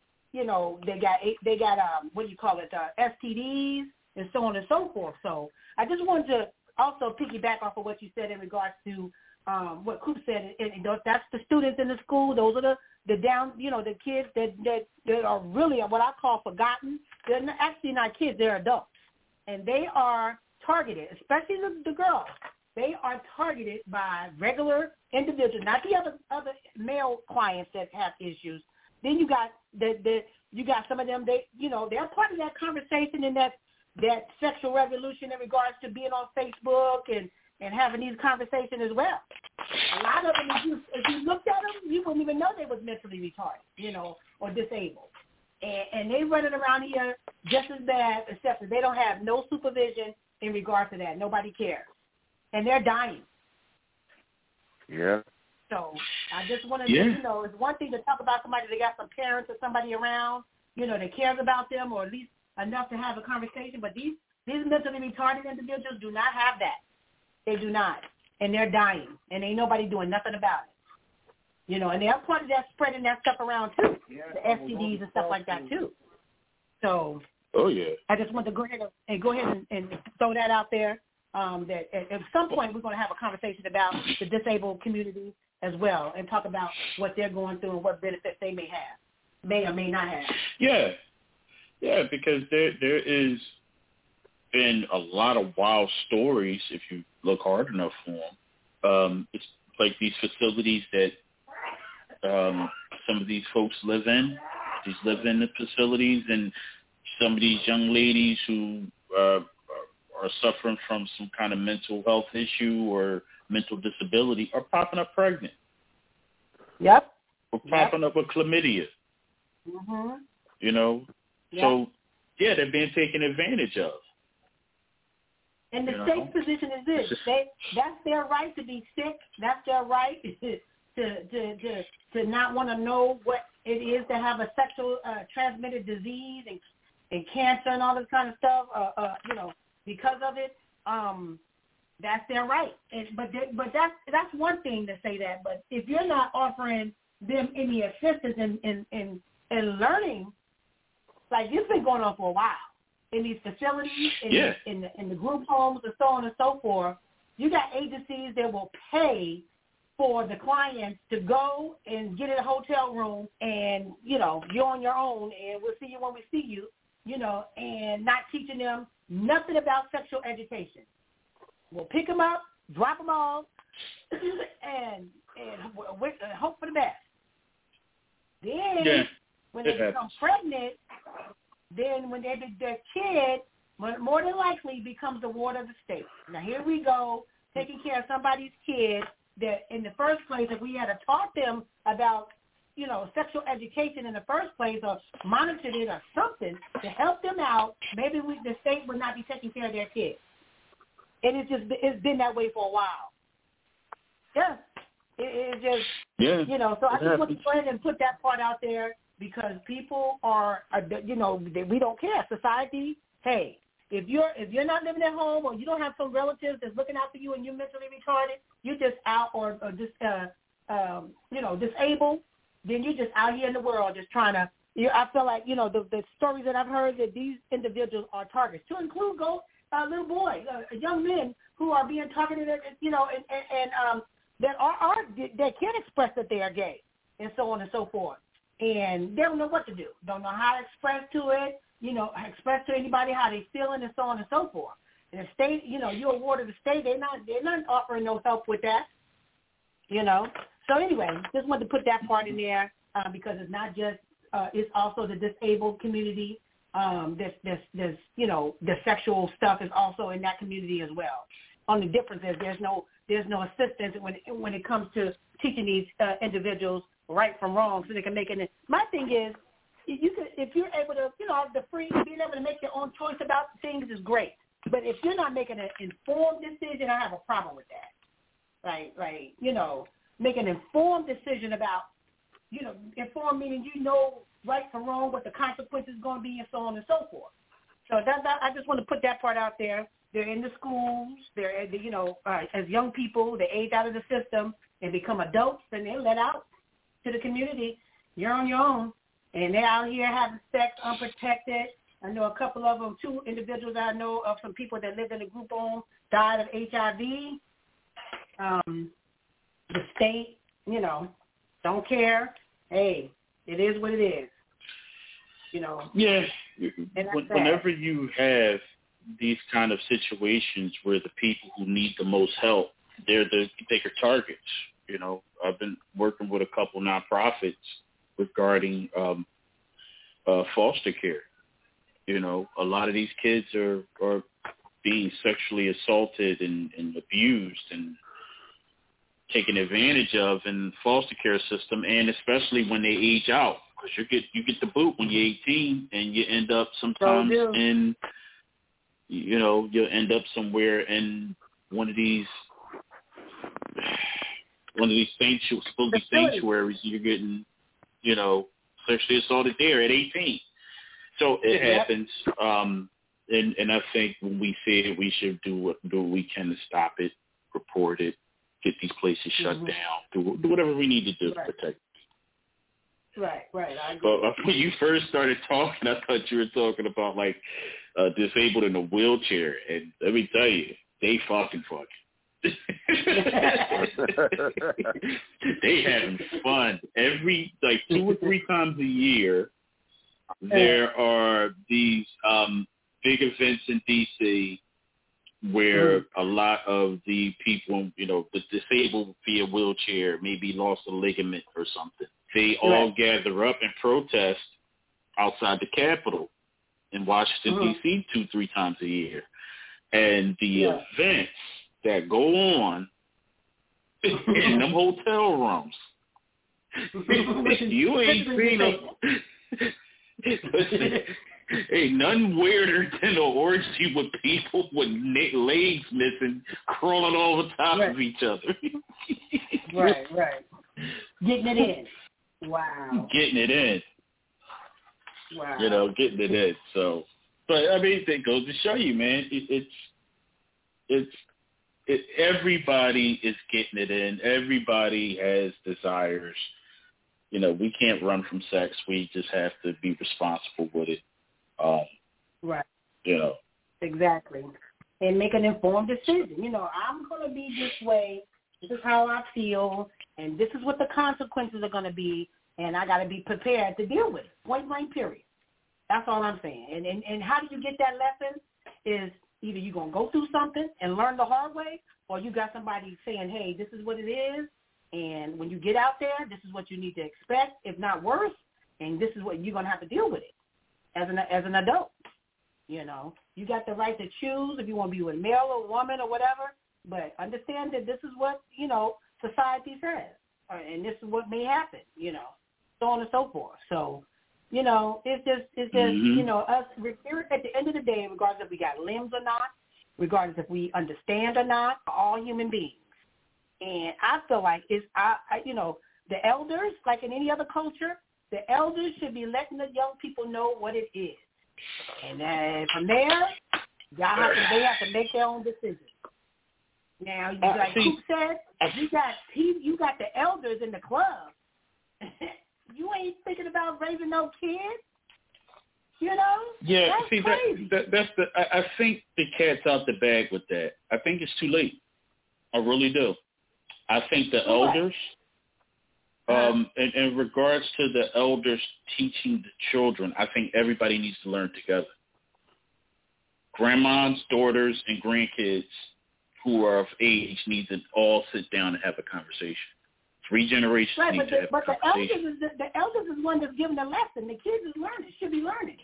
they got what do you call it, STDs and so on and so forth. So I just wanted to also piggyback off of what you said in regards to what Coop said. And that's the students in the school. Those are the down, the kids that are really what I call forgotten. They're actually not kids; they're adults, and they are targeted, especially the girls. They are targeted by regular individuals, not the other male clients that have issues. Then you got you got some of them. They're part of that conversation in that sexual revolution in regards to being on Facebook and having these conversations as well. A lot of them, if you looked at them, you wouldn't even know they was mentally retarded, or disabled. And they running around here just as bad, except that they don't have no supervision in regard to that. Nobody cares. And they're dying. Yeah. So I just want to, it's one thing to talk about somebody that got some parents or somebody around, that cares about them, or at least enough to have a conversation. But these mentally retarded individuals do not have that. They do not. And they're dying. And ain't nobody doing nothing about it. And they're part of that spreading that stuff around too, the STDs and stuff like that too. So I just want to go ahead and throw that out there. That at some point we're going to have a conversation about the disabled community as well, and talk about what they're going through and what benefits they may or may not have. Yeah, because there is been a lot of wild stories if you look hard enough for them. It's like these facilities that some of these folks live in. These live in the facilities, and some of these young ladies who are suffering from some kind of mental health issue or mental disability are popping up pregnant. Yep. Or popping up with chlamydia. Mm-hmm. So, they're being taken advantage of. And the state's position is this. That's their right to be sick. That's their right to not want to know what it is to have a sexual transmitted disease and cancer and all this kind of stuff, because of it. That's their right. But that's one thing to say that. But if you're not offering them any assistance in learning, like it's been going on for a while in these facilities, in the group homes and so on and so forth, you got agencies that will pay for the clients to go and get in a hotel room and, you're on your own and we'll see you when we see you, and not teaching them nothing about sexual education. We'll pick them up, drop them off, and hope for the best. Then, when they become pregnant, then when their kid, more than likely, becomes the ward of the state. Now, here we go, taking care of somebody's kid that in the first place, if we had taught them about, sexual education in the first place or monitored it or something to help them out, maybe the state would not be taking care of their kids. And it's been that way for a while. Yeah. It just, so I just want to go ahead and put that part out there because people are we don't care. Society, hey, if you're not living at home or you don't have some relatives that's looking out for you and you're mentally retarded, you're just out or just, disabled, then you're just out here in the world just trying to, I feel like, the stories that I've heard that these individuals are targets, to include little boys, young men who are being targeted, and that can't express that they are gay, and so on and so forth. And they don't know what to do, don't know how to express to it, express to anybody how they feeling, and so on and so forth. And the state, you're a ward of the state, they're not offering no help with that, So anyway, just wanted to put that part in there because it's not just, it's also the disabled community. The sexual stuff is also in that community as well. Only difference is there's no assistance when it comes to teaching these individuals right from wrong, so they can make it. My thing is, if you're able to, being able to make your own choice about things is great. But if you're not making an informed decision, I have a problem with that. Right. Make an informed decision about, informed meaning right from wrong, what the consequences going to be, and so on and so forth. So I just want to put that part out there. They're in the schools. They're, as young people, they age out of the system and become adults, and they're let out to the community. You're on your own, and they're out here having sex unprotected. I know a couple of them, 2 individuals I know of, some people that lived in a group home died of HIV. The state, don't care. Hey, it is what it is. Yeah. Whenever you have these kind of situations where the people who need the most help, they're targets. I've been working with a couple nonprofits regarding foster care. A lot of these kids are being sexually assaulted and abused and taken advantage of in the foster care system, and especially when they age out, because you get the boot when you're 18, and you end up sometimes you'll end up somewhere in one of these one of these supposed sanctuaries, you're getting, sexually assaulted there at 18. So it happens. And I think when we say it, we should do what we can to stop it, report it, get these places shut down, do whatever we need to do to protect. Right. I agree. But when you first started talking, I thought you were talking about like disabled in a wheelchair, and let me tell you, they fucking. They having fun every 2 or 3 times a year. There are these big events in DC where a lot of the people, the disabled via wheelchair, maybe lost a ligament or something. They all gather up and protest outside the Capitol in Washington, D.C. 2-3 times a year. And the events that go on in them hotel rooms, you ain't seen them. Listen, ain't nothing weirder than an orgy with people with legs missing, crawling over top of each other. Right. Getting it in. Wow. Getting it in. Wow. Getting it in. So, but I mean, it goes to show you, man. It's everybody is getting it in. Everybody has desires. We can't run from sex. We just have to be responsible with it. Right. Exactly. And make an informed decision. I'm going to be this way. This is how I feel. And this is what the consequences are going to be. And I got to be prepared to deal with it. Point blank, period. That's all I'm saying. And how do you get that lesson is either you're going to go through something and learn the hard way, or you got somebody saying, hey, this is what it is. And when you get out there, this is what you need to expect, if not worse. And this is what you're going to have to deal with it as an adult. You got the right to choose if you want to be with male or woman or whatever, but understand that this is what, society says, and this is what may happen, so on and so forth. So, it's just us, at the end of the day, regardless if we got limbs or not, regardless if we understand or not, we're all human beings. And I feel like the elders, like in any other culture, the elders should be letting the young people know what it is. And then from there, they have to make their own decisions. Now, like Coop said, you got the elders in the club. You ain't thinking about raising no kids. Yeah, that's crazy. That's I think the cat's out the bag with that. I think it's too late. I really do. I think the elders, in regards to the elders teaching the children, I think everybody needs to learn together. Grandmas, daughters, and grandkids who are of age need to all sit down and have a conversation. 3 generations need to have a conversation. But the elders is one that's giving the lesson. The kids is learning, should be learning.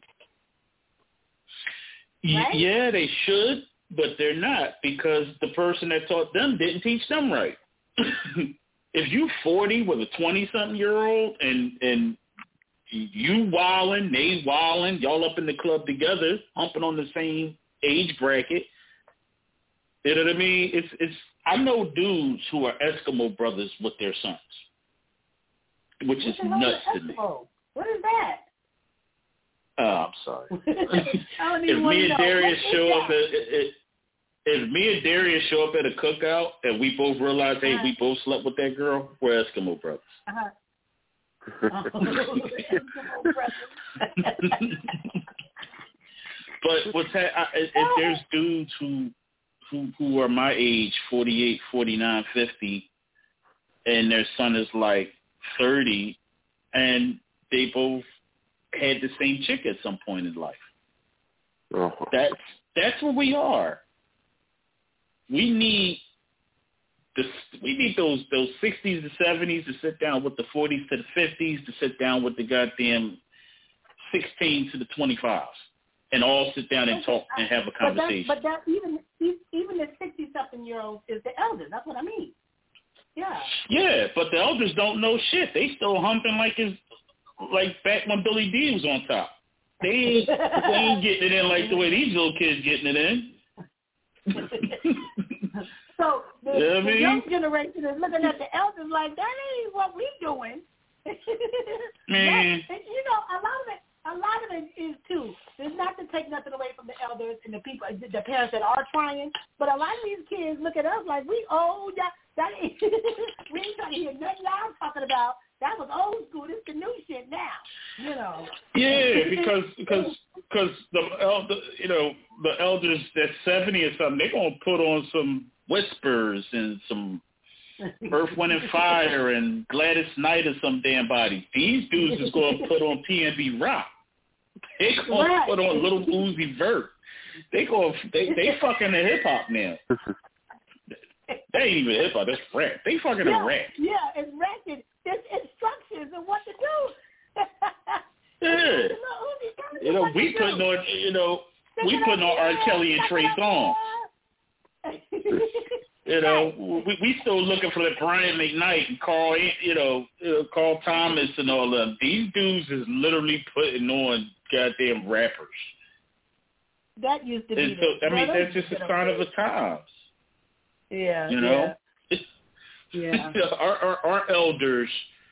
Right? Yeah, they should, but they're not, because the person that taught them didn't teach them right. If you 40 with a 20-something-year-old and you wilding, they wilding, y'all up in the club together, humping on the same age bracket, you know what I mean? It's. I know dudes who are Eskimo brothers with their sons, which is nuts to me. What is that? Oh, I'm sorry. If me and Darius show up at a cookout and we both realize, hey, we both slept with that girl, we're Eskimo brothers. But if there's dudes who are my age, 48, 49, 50, and their son is like 30, and they both had the same chick at some point in life. Oh. That's where we are. We need those 60s to 70s to sit down with the 40s to the 50s to sit down with the goddamn 16 to the 25s. And all sit down and talk and have a conversation. But that even the 60-something-year-olds is the elders. That's what I mean. Yeah. Yeah, but the elders don't know shit. They still humping like back when Billy D was on top. They ain't getting it in like the way these little kids getting it in. So The young generation is looking at the elders like, that ain't what we doing. Man. You know, a lot of it is too. It's not to take nothing away from the elders and the people, the parents that are trying, but a lot of these kids look at us like we old. That ain't, we ain't trying to hear nothing y'all talking about. That was old school. This the new shit now. You know. Yeah, because the elders that's 70 or something, they're gonna put on some Whispers and some Earth, Wind and Fire and Gladys Knight or some damn body. These dudes is gonna put on PNB Rock. They gonna put on Little Uzi Vert. They fucking the hip hop now. They ain't even hip hop. That's rap. They fucking a rap. Yeah, it's rapping. There's instructions on what to do. Yeah. We putting on. We putting on R. Kelly and Trey Songz. We still looking for Brian McKnight and Carl Thomas and all them. These dudes is literally putting on goddamn rappers. That used to be. That's just a sign of the times. Yeah. You know. Yeah. Our elders.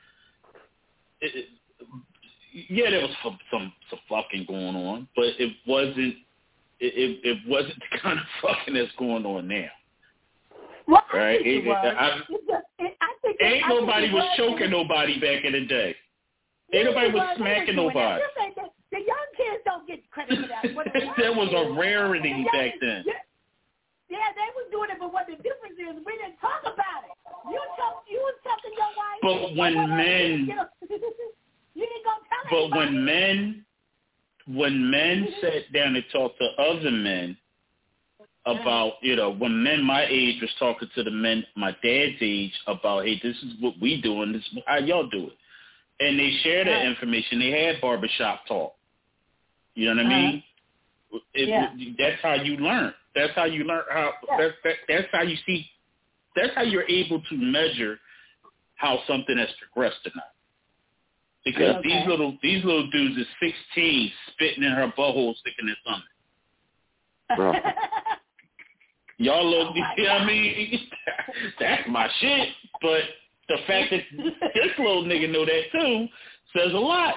There was some fucking going on, but it wasn't. It wasn't the kind of fucking that's going on now. Well, right? I think ain't nobody was choking nobody back in the day. Ain't nobody was smacking nobody. The young kids don't get credit for that. That was a rarity back then. Yeah, they was doing it, but what the difference is, we didn't talk about it. You was talking your wife. But when men, you didn't go tell anybody. But when men sat down and talked to other men about, when men my age was talking to the men my dad's age about, hey, this is what we doing, this is how y'all do it, and they share that information. They had barbershop talk. You know what I mean? That's how you learn. That's how you learn how. That's how you see. That's how you're able to measure how something has progressed or not. Because these little dudes is 16 spitting in her butthole, sticking in something. Y'all look, you know what I mean? That's my shit. But the fact that this little nigga know that too says a lot.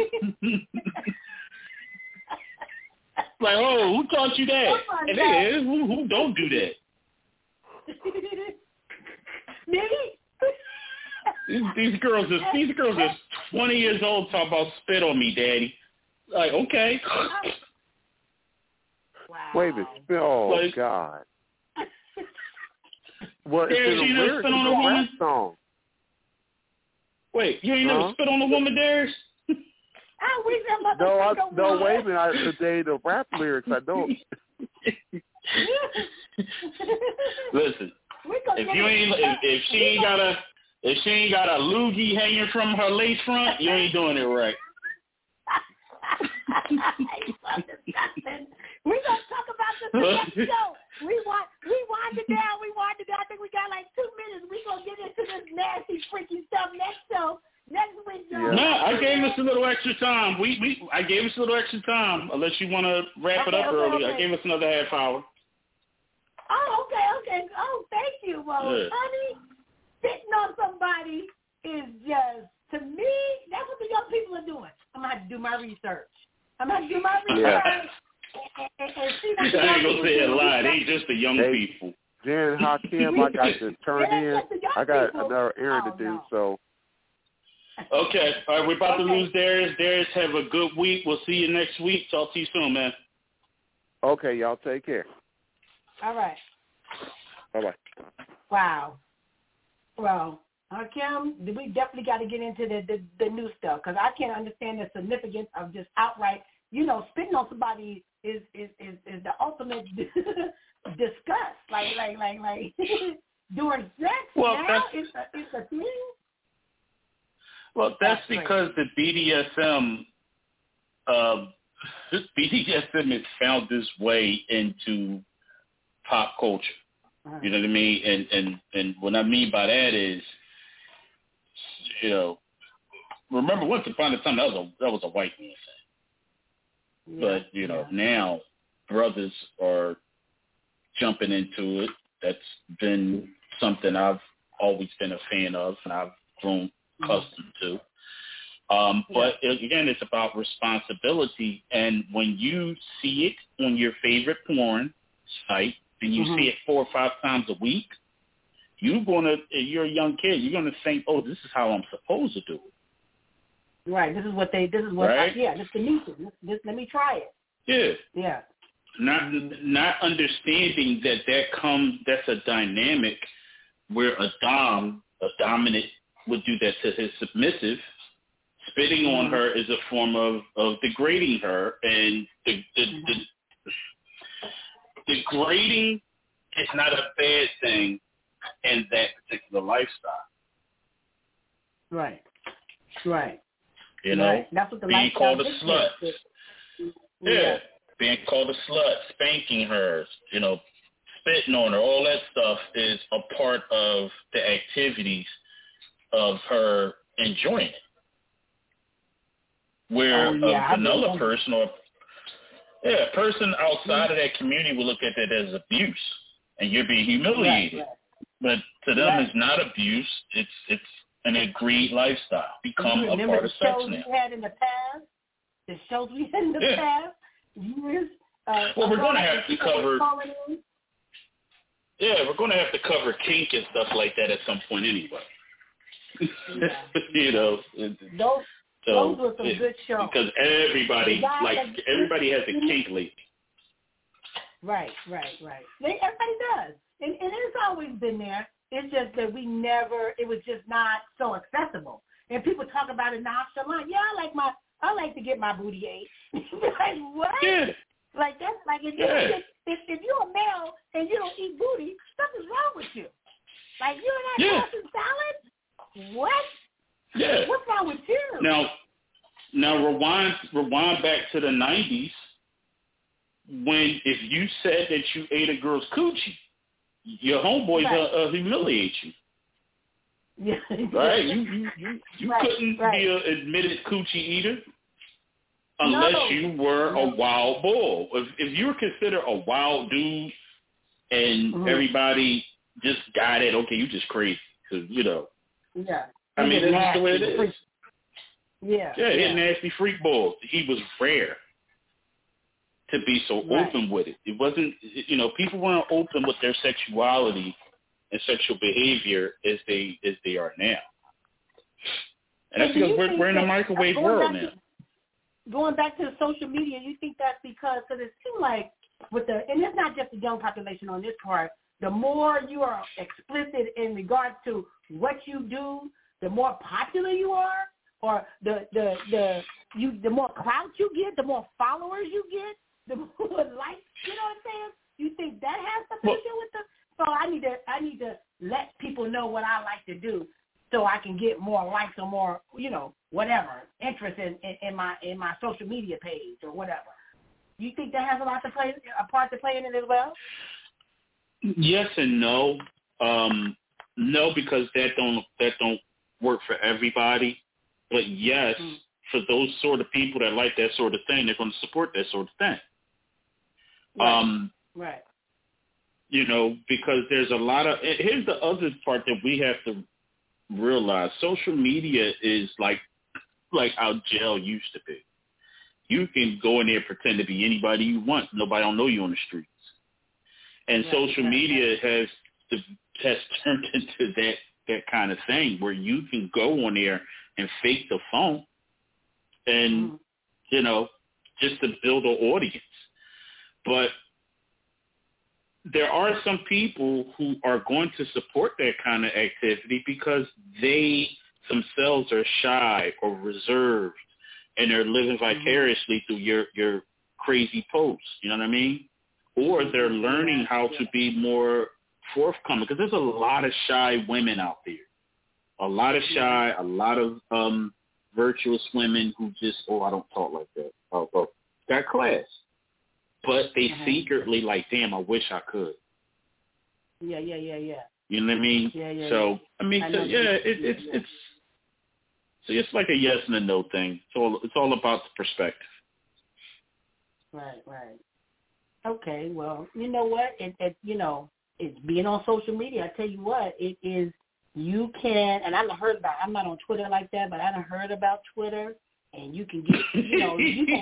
Like, oh, who taught you that? And it is, who don't do that? These girls is 20 years old talking about spit on me, daddy. Like, okay. Wow. Wait a minute, spit. Oh, like, God. What? Darius, you never spit on a woman? Song. Wait, you ain't never spit on a woman, Darius? No, wait a minute. The rap lyrics, I don't. Listen, if she ain't got a loogie hanging from her lace front, you ain't doing it right. We're going to talk about this next show. Rewind it down. I think we got like 2 minutes. We're going to get into this nasty, freaky stuff next show. Next week, y'all. No, I gave us a little extra time. I gave us a little extra time, unless you want to wrap it up early. I gave us another half hour. Oh, okay. Oh, thank you. Well, honey, spitting on somebody is just, to me, that's what the young people are doing. I'm going to have to do my research. And see what the I ain't going to say a lie. They just the young people. Jen, Hakim, I got to turn in. I got another errand to do, so. Okay. All right, we're about to lose Darius. Darius, have a good week. We'll see you next week. Talk to you soon, man. Okay, y'all take care. All right. Bye-bye. Wow. Well, Hakim, we definitely got to get into the new stuff, because I can't understand the significance of just outright, spitting on somebody is the ultimate disgust. Like doing sex now is a thing. Well, that's because the BDSM has found its way into pop culture. You know what I mean? And what I mean by that is, remember once upon a time that was a white man thing. Yeah, but now brothers are jumping into it. That's been something I've always been a fan of and I've grown accustomed to. But again, it's about responsibility. And when you see it on your favorite porn site and you see it 4 or 5 times a week, you're a young kid. You're going to think, oh, this is how I'm supposed to do it. Right. This is what, right? this is the let me try it. Yeah. Yeah. Not understanding that's a dynamic where a dominant would do that to his submissive. Spitting on her is a form of degrading her, and the degrading is not a bad thing in that particular lifestyle. Right. You know, right. That's what the being called a slut. Yeah. Being called a slut, spanking her, you know, spitting on her, all that stuff is a part of the activities of her enjoying it. Where a vanilla person or a person outside of that community will look at that as abuse, and you're being humiliated. Right. But to them, it's not abuse. It's an agreed lifestyle. Become a part of sex now. The shows we had in the past? The shows we had in the past? Years? Well, we're going to have to cover... Yeah, we're going to have to cover kink and stuff like that at some point anyway. You know. Those were some good shows. Because everybody has a kink leak. Right. Everybody does. And it's always been there. It's just that it was just not so accessible. And people talk about it nonchalant. Yeah, I like to get my booty ate. Like, what? Yeah. Like, that's like, if you're a male and you don't eat booty, something's wrong with you. Like, you're not tossing salad? What? Yeah. What's wrong with you? Now rewind back to the 90s when if you said that you ate a girl's coochie, your homeboys humiliate you. Yeah. Right? You couldn't be an admitted coochie eater unless you were a wild bull. If you were considered a wild dude and everybody just got it, okay, you just crazy. Because, you know. Yeah. I mean, that's just the way it is. Yeah. Yeah, he had nasty freak balls. He was rare to be so open with it. It wasn't, you know, people weren't open with their sexuality and sexual behavior as they are now. And that's because we're in a microwave world now. Going back to the social media, you think that's because it seems like and it's not just the young population on this part, the more you are explicit in regards to what you do, the more popular you are, or the more clout you get, the more followers you get, the more likes. You know what I'm saying? You think that has something to do with the? So I need to let people know what I like to do, so I can get more likes or more, you know, whatever interest in my social media page or whatever. You think that has a part to play in it as well? Yes and no. No, because that don't work for everybody. But yes, for those sort of people that like that sort of thing, they're going to support that sort of thing. Right. You know, because there's a lot of. Here's the other part that we have to realize: social media is like how jail used to be. You can go in there and pretend to be anybody you want. Nobody don't know you on the streets. And social media has turned into that kind of thing where you can go on there and fake the phone and, you know, just to build an audience. But there are some people who are going to support that kind of activity because they themselves are shy or reserved and they're living vicariously through your crazy posts. You know what I mean? Or they're learning how to be more forthcoming because there's a lot of shy women out there. A lot of shy, a lot of virtuous women who just, I don't talk like that. Got class. But they secretly like, damn, I wish I could. Yeah. You know what I mean? Yeah. So, I mean, it's like a yes and a no thing. It's all about the perspective. Right. Okay, well, you know what? it's being on social media. I tell you what, it is. You can, and I heard about. I'm not on Twitter like that, but I heard about Twitter, and you can get. You don't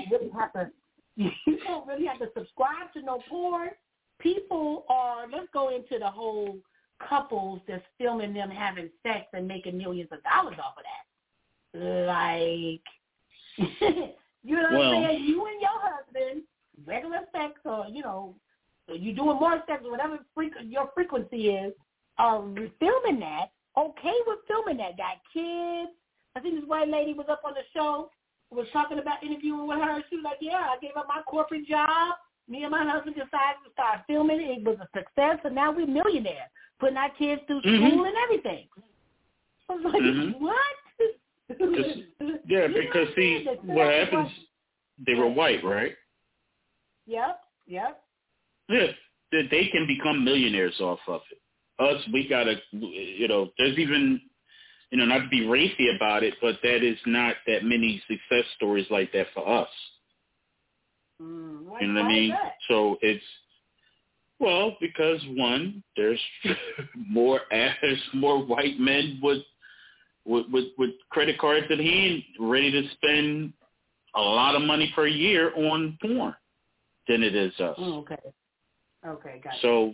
really have to subscribe to no porn. People are. Let's go into the whole couples that's filming them having sex and making millions of dollars off of that. Like, you know what I'm saying? You and your husband, regular sex, or you doing more sex, or whatever your frequency is, are filming that. Okay with filming that. Got kids. I think this white lady was up on the show, was talking about interviewing with her. She was like, yeah, I gave up my corporate job. Me and my husband decided to start filming. It was a success, and now we're millionaires, putting our kids through school and everything. I was like, what? Yeah, because see, what happens, they were white, right? Yep. Yeah, they can become millionaires off of it. Us, we got to, there's even, not to be racy about it, but that is not that many success stories like that for us. You know what I mean? So it's, because one, there's more white men with credit cards in hand ready to spend a lot of money per year on porn than it is us. Okay, got it. So,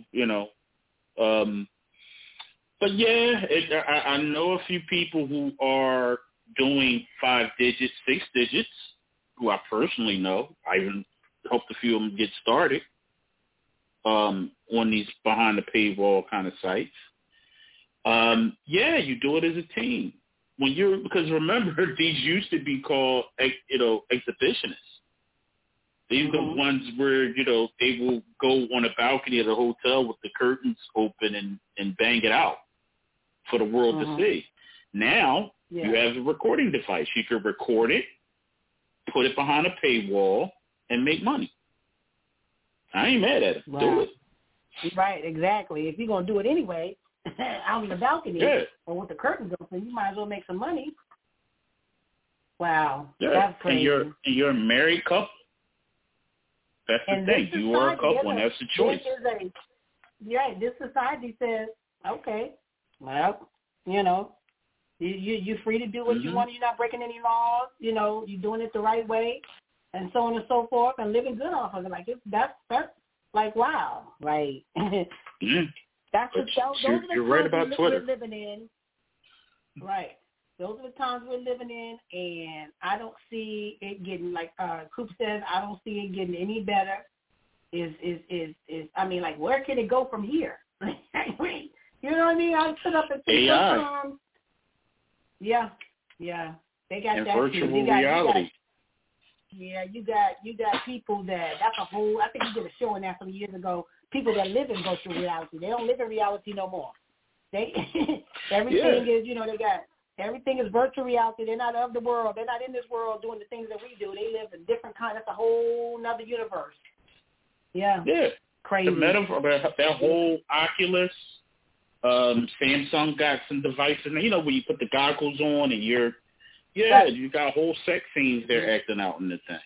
but yeah, I know a few people who are doing 5 digits, 6 digits, who I personally know. I even helped a few of them get started on these behind the paywall kind of sites. Yeah, you do it as a team. Because remember, these used to be called, exhibitionists. These are the ones where, they will go on a balcony of the hotel with the curtains open and bang it out for the world to see. Now, you have a recording device. You can record it, put it behind a paywall, and make money. I ain't mad at it. Wow. Do it. Right, exactly. If you're going to do it anyway, out on the balcony or with the curtains open, you might as well make some money. Wow. Yeah. That's crazy. And you're a married couple. That's the thing. You are a couple, and that's the choice. This society says, okay, well, you're free to do what you want. You're not breaking any laws. You're doing it the right way, and so on and so forth, and living good off of it. Like that's like wow, like that's those are the you're right times about Twitter. we're living in. Right. Those are the times we're living in, and I don't see it getting, like Coop says, I don't see it getting any better. I mean, like, where can it go from here? You know what I mean? I sit up and think sometimes. Yeah. They got and that virtual too. reality. You got people that's a whole. I think we did a show on that some years ago. People that live in virtual reality. They don't live in reality no more. Everything is, they got. Everything is virtual reality. They're not of the world. They're not in this world doing the things that we do. They live in different kind. That's a whole nother universe. Yeah. Crazy. The metaverse, that whole Oculus, Samsung got some devices. Where you put the goggles on and you got whole sex scenes they're acting out in the thing.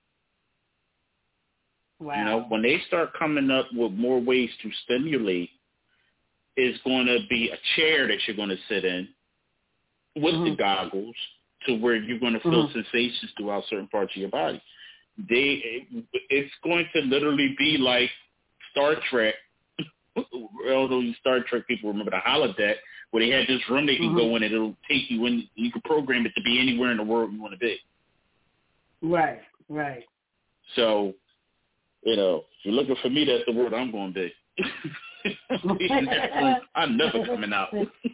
Wow. When they start coming up with more ways to stimulate, it's going to be a chair that you're going to sit in with the goggles to where you're going to feel sensations throughout certain parts of your body. It's going to literally be like Star Trek, although Star Trek people remember the holodeck, where they had this room they can go in and it'll take you in. You can program it to be anywhere in the world you want to be. Right. So, if you're looking for me, that's the world I'm going to be. I'm never coming out.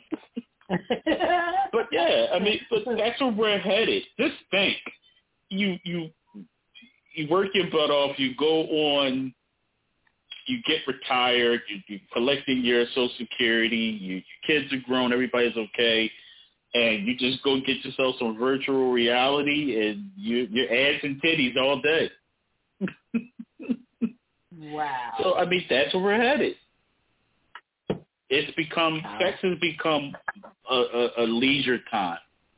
But yeah, I mean, but that's where we're headed. Just think, you work your butt off, you go on, you get retired, you're collecting your Social Security, your kids are grown, everybody's okay, and you just go get yourself some virtual reality and your ass and titties all day. Wow. So, I mean, that's where we're headed. Sex has become a leisure time.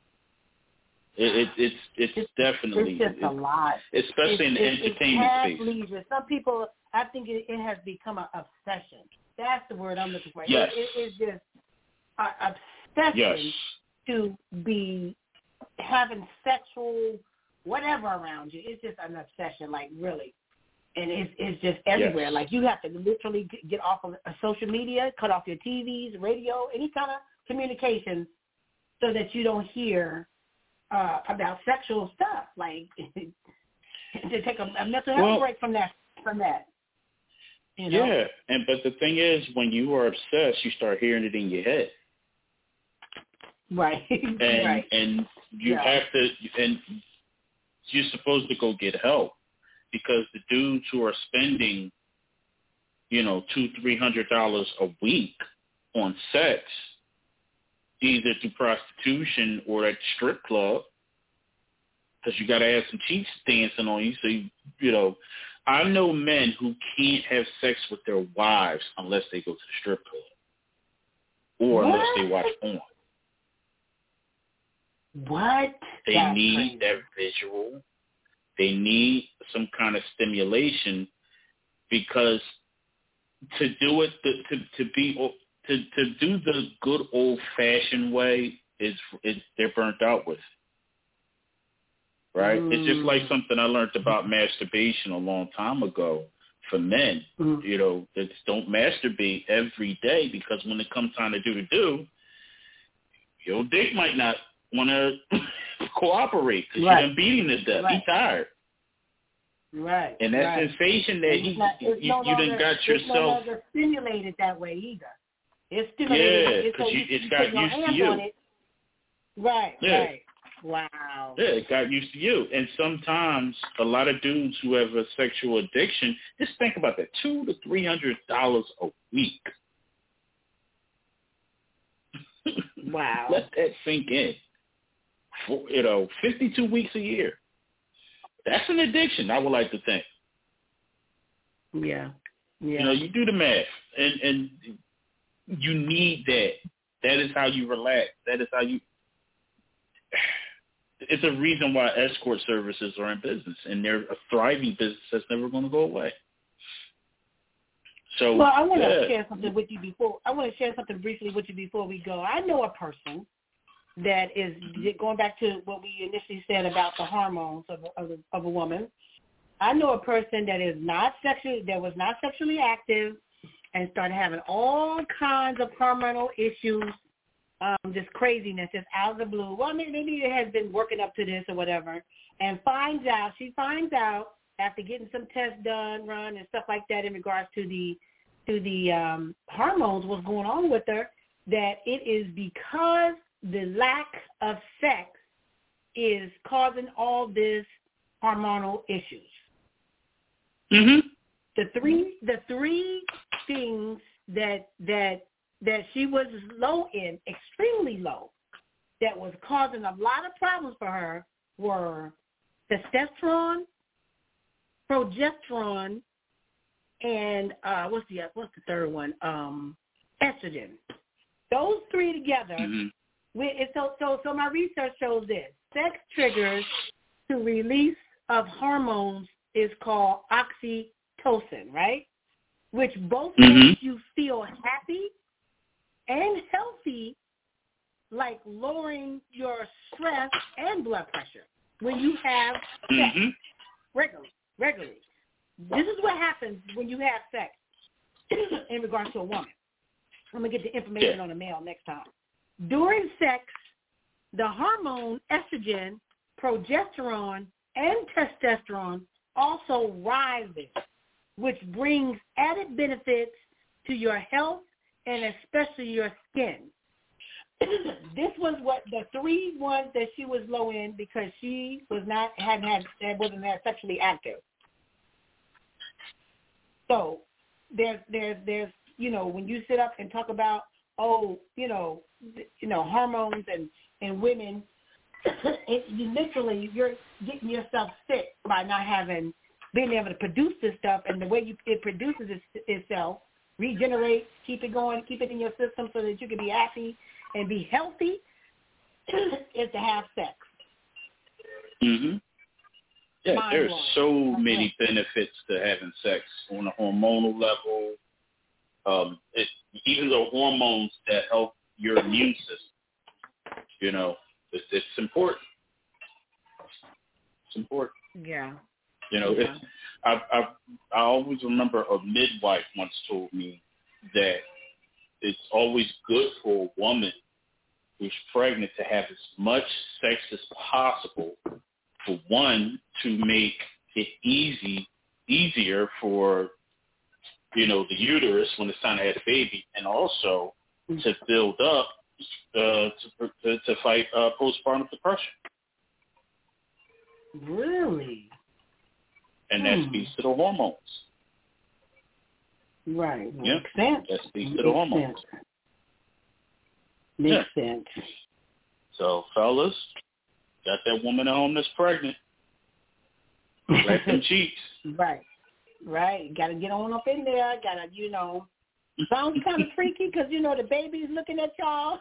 It's definitely. It's just a lot. Especially in the entertainment space. Leisure. Some people, I think it has become an obsession. That's the word I'm looking for. Yes. It's just an obsession to be having sexual whatever around you. It's just an obsession, like really. And it's just everywhere. Like you have to literally get off of social media, cut off your TVs, radio, any kind of communication so that you don't hear about sexual stuff. Like to take a mental health break from that. You know? Yeah, but the thing is, when you are obsessed, you start hearing it in your head. Right. And you have to, and you're supposed to go get help because the dudes who are spending, $200-$300 a week on sex, either through prostitution or at strip club, because you got to have some cheeks dancing on you. So, I know men who can't have sex with their wives unless they go to the strip club or unless they watch porn. What? They need that visual. They need some kind of stimulation because to do it, to do the good old fashioned way is they're burnt out with. Right? It's just like something I learned about masturbation a long time ago for men, that don't masturbate every day because when it comes time to do, your dick might not want to cooperate because you're done beating to death. He's tired. Right. And that sensation that you done got yourself. It's no longer stimulated that way either. It's stimulated. Yeah, because it's got used to you. Right, right. Wow. Yeah, it got used to you. And sometimes a lot of dudes who have a sexual addiction, just think about that, $200 to $300 a week. Wow. Let that sink in. 52 weeks a year. That's an addiction, I would like to think. Yeah. You do the math, and you need that. That is how you relax. That is how you... It's a reason why escort services are in business, and they're a thriving business that's never going to go away. So, well, I want to share something with you before. I want to share something briefly with you before we go. I know a person that is going back to what we initially said about the hormones of a woman. I know a person that was not sexually active and started having all kinds of hormonal issues. Just craziness, just out of the blue. Well, maybe it has been working up to this or whatever, and she finds out after getting some tests run and stuff like that in regards to the hormones, what's going on with her, that it is because the lack of sex is causing all this hormonal issues. Mm-hmm. The three things that she was low in, extremely low, that was causing a lot of problems for her were testosterone, progesterone, and what's the third one? Estrogen. Those three together. Mm-hmm. So my research shows this: sex triggers to release of hormones is called oxytocin, right? Which both makes you feel happy and healthy, like lowering your stress and blood pressure when you have sex regularly. This is what happens when you have sex in regards to a woman. I'm going to get the information on the male next time. During sex, the hormone estrogen, progesterone, and testosterone also rises, which brings added benefits to your health and especially your skin. This was what the three ones that she was low in because she wasn't that sexually active. So there's when you sit up and talk about hormones and women, you're getting yourself sick by not being able to produce this stuff, and the way it produces itself. Regenerate, keep it going, keep it in your system so that you can be happy and be healthy is to have sex. Mm-hmm. Yeah, there's so many benefits to having sex on a hormonal level, Even the hormones that help your immune system, you know, it's important. It's important. Yeah. You know, I always remember a midwife once told me that it's always good for a woman who's pregnant to have as much sex as possible, for one, to make it easier for, you know, the uterus when it's time to have a baby, and also to build up to fight postpartum depression. Really? And that speaks to the hormones. Right. Yeah. Makes sense. That speaks to the hormones. Makes sense. So, fellas, got that woman at home that's pregnant. Let them cheeks. Right. Right. Got to get on up in there. Got to, you know, sounds kind of freaky because, you know, the baby's looking at y'all.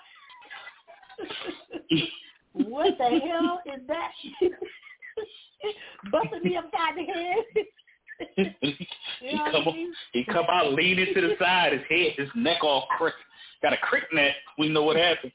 What the hell is that? Busting me upside the head. He come out leaning to the side, his neck all got a crick neck. We know what happened.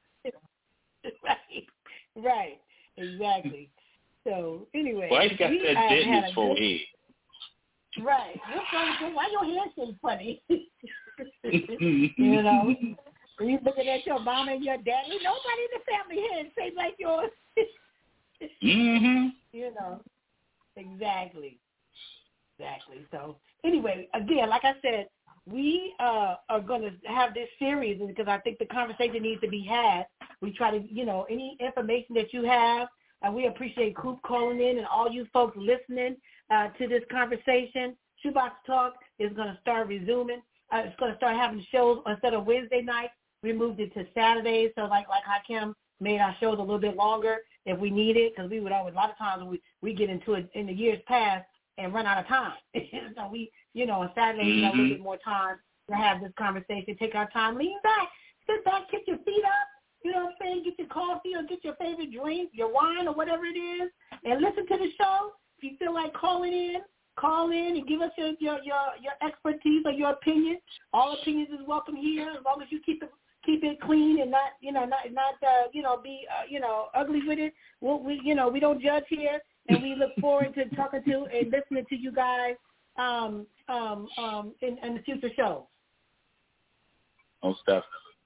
Right, exactly. So anyway, why he got that dent in his forehead? Right. Why your hair seems funny? You know, when you looking at your mom and your daddy, nobody in the family head shaped like yours. Mm-hmm. You know, exactly. So anyway, again, like I said, we are going to have this series because I think the conversation needs to be had. We try to, you know, any information that you have, we appreciate Coop calling in and all you folks listening to this conversation. Shoebox Talk is going to start resuming. It's going to start having shows instead of Wednesday nights. We moved it to Saturdays, so like Hakim made our shows a little bit longer if we need it, because we would always, a lot of times we get into it in the years past and run out of time. So we, you know, on Saturdays we have a little bit more time to have this conversation, take our time, lean back, sit back, kick your feet up, you know what I'm saying, get your coffee or get your favorite drink, your wine or whatever it is, and listen to the show. If you feel like call in and give us your expertise or your opinion. All opinions is welcome here, as long as you keep it clean and not be ugly with it. We don't judge here, and we look forward to talking to and listening to you guys in the future shows. Most definitely.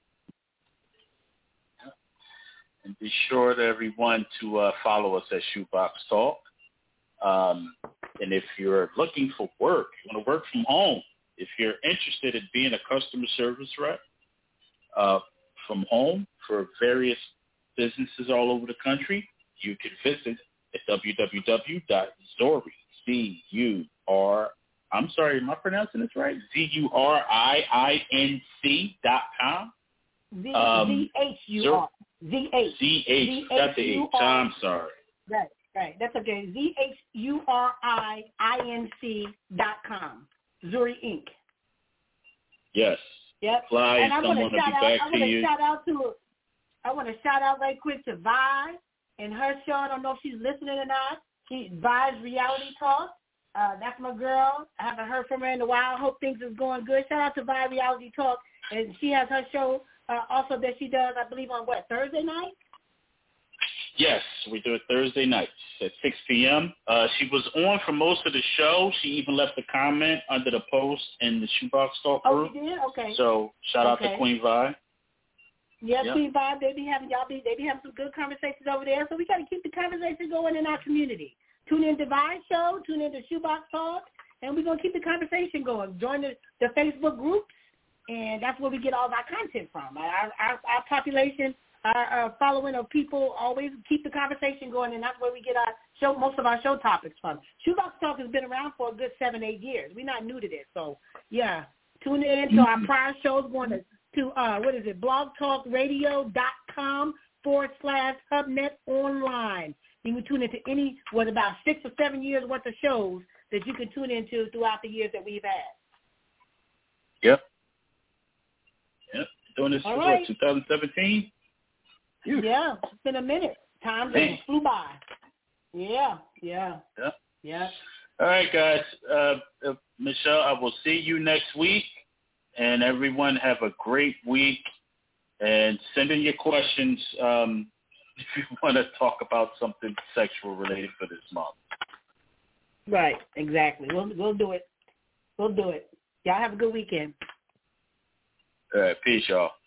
And be sure to everyone to follow us at Shoebox Talk. And if you're looking for work, you want to work from home, if you're interested in being a customer service rep from home for various businesses all over the country, you can visit at www.Zuri, I'm sorry, am I pronouncing this right? ZURIINC.com. ZHUR. ZH. Got the H. I'm sorry. Right. That's okay. ZHURIINC.com. Zuri Inc. Yes. Yep. Fly, and I want to shout out right quick to Vi and her show. I don't know if she's listening or not. Vi's Reality Talk. That's my girl. I haven't heard from her in a while. Hope things is going good. Shout out to Vi Reality Talk. And she has her show also that she does, I believe, on Thursday night? Yes, we do it Thursday nights at 6 p.m. She was on for most of the show. She even left a comment under the post in the Shoebox Talk group. Oh, she did? Okay. So shout out to Queen Vi. Yes, Queen Vi. They be having some good conversations over there. So we got to keep the conversation going in our community. Tune in to Vi's show. Tune in to Shoebox Talk. And we're going to keep the conversation going. Join the Facebook groups. And that's where we get all of our content from. Our population, our following of people always keep the conversation going, and that's where we get most of our show topics from. Shoebox Talk has been around for a good 7-8 years. We're not new to this. So, yeah, tune in to our prior shows going to blogtalkradio.com/HubNet online. You can tune into about 6 or 7 years worth of shows that you can tune into throughout the years that we've had. Yep. Doing this for 2017? Yeah, it's been a minute. Time just flew by. Yeah. All right, guys. Michelle, I will see you next week. and everyone have a great week. And send in your questions if you want to talk about something sexual related for this month. Right, exactly. We'll do it. We'll do it. Y'all have a good weekend. All right, peace, y'all.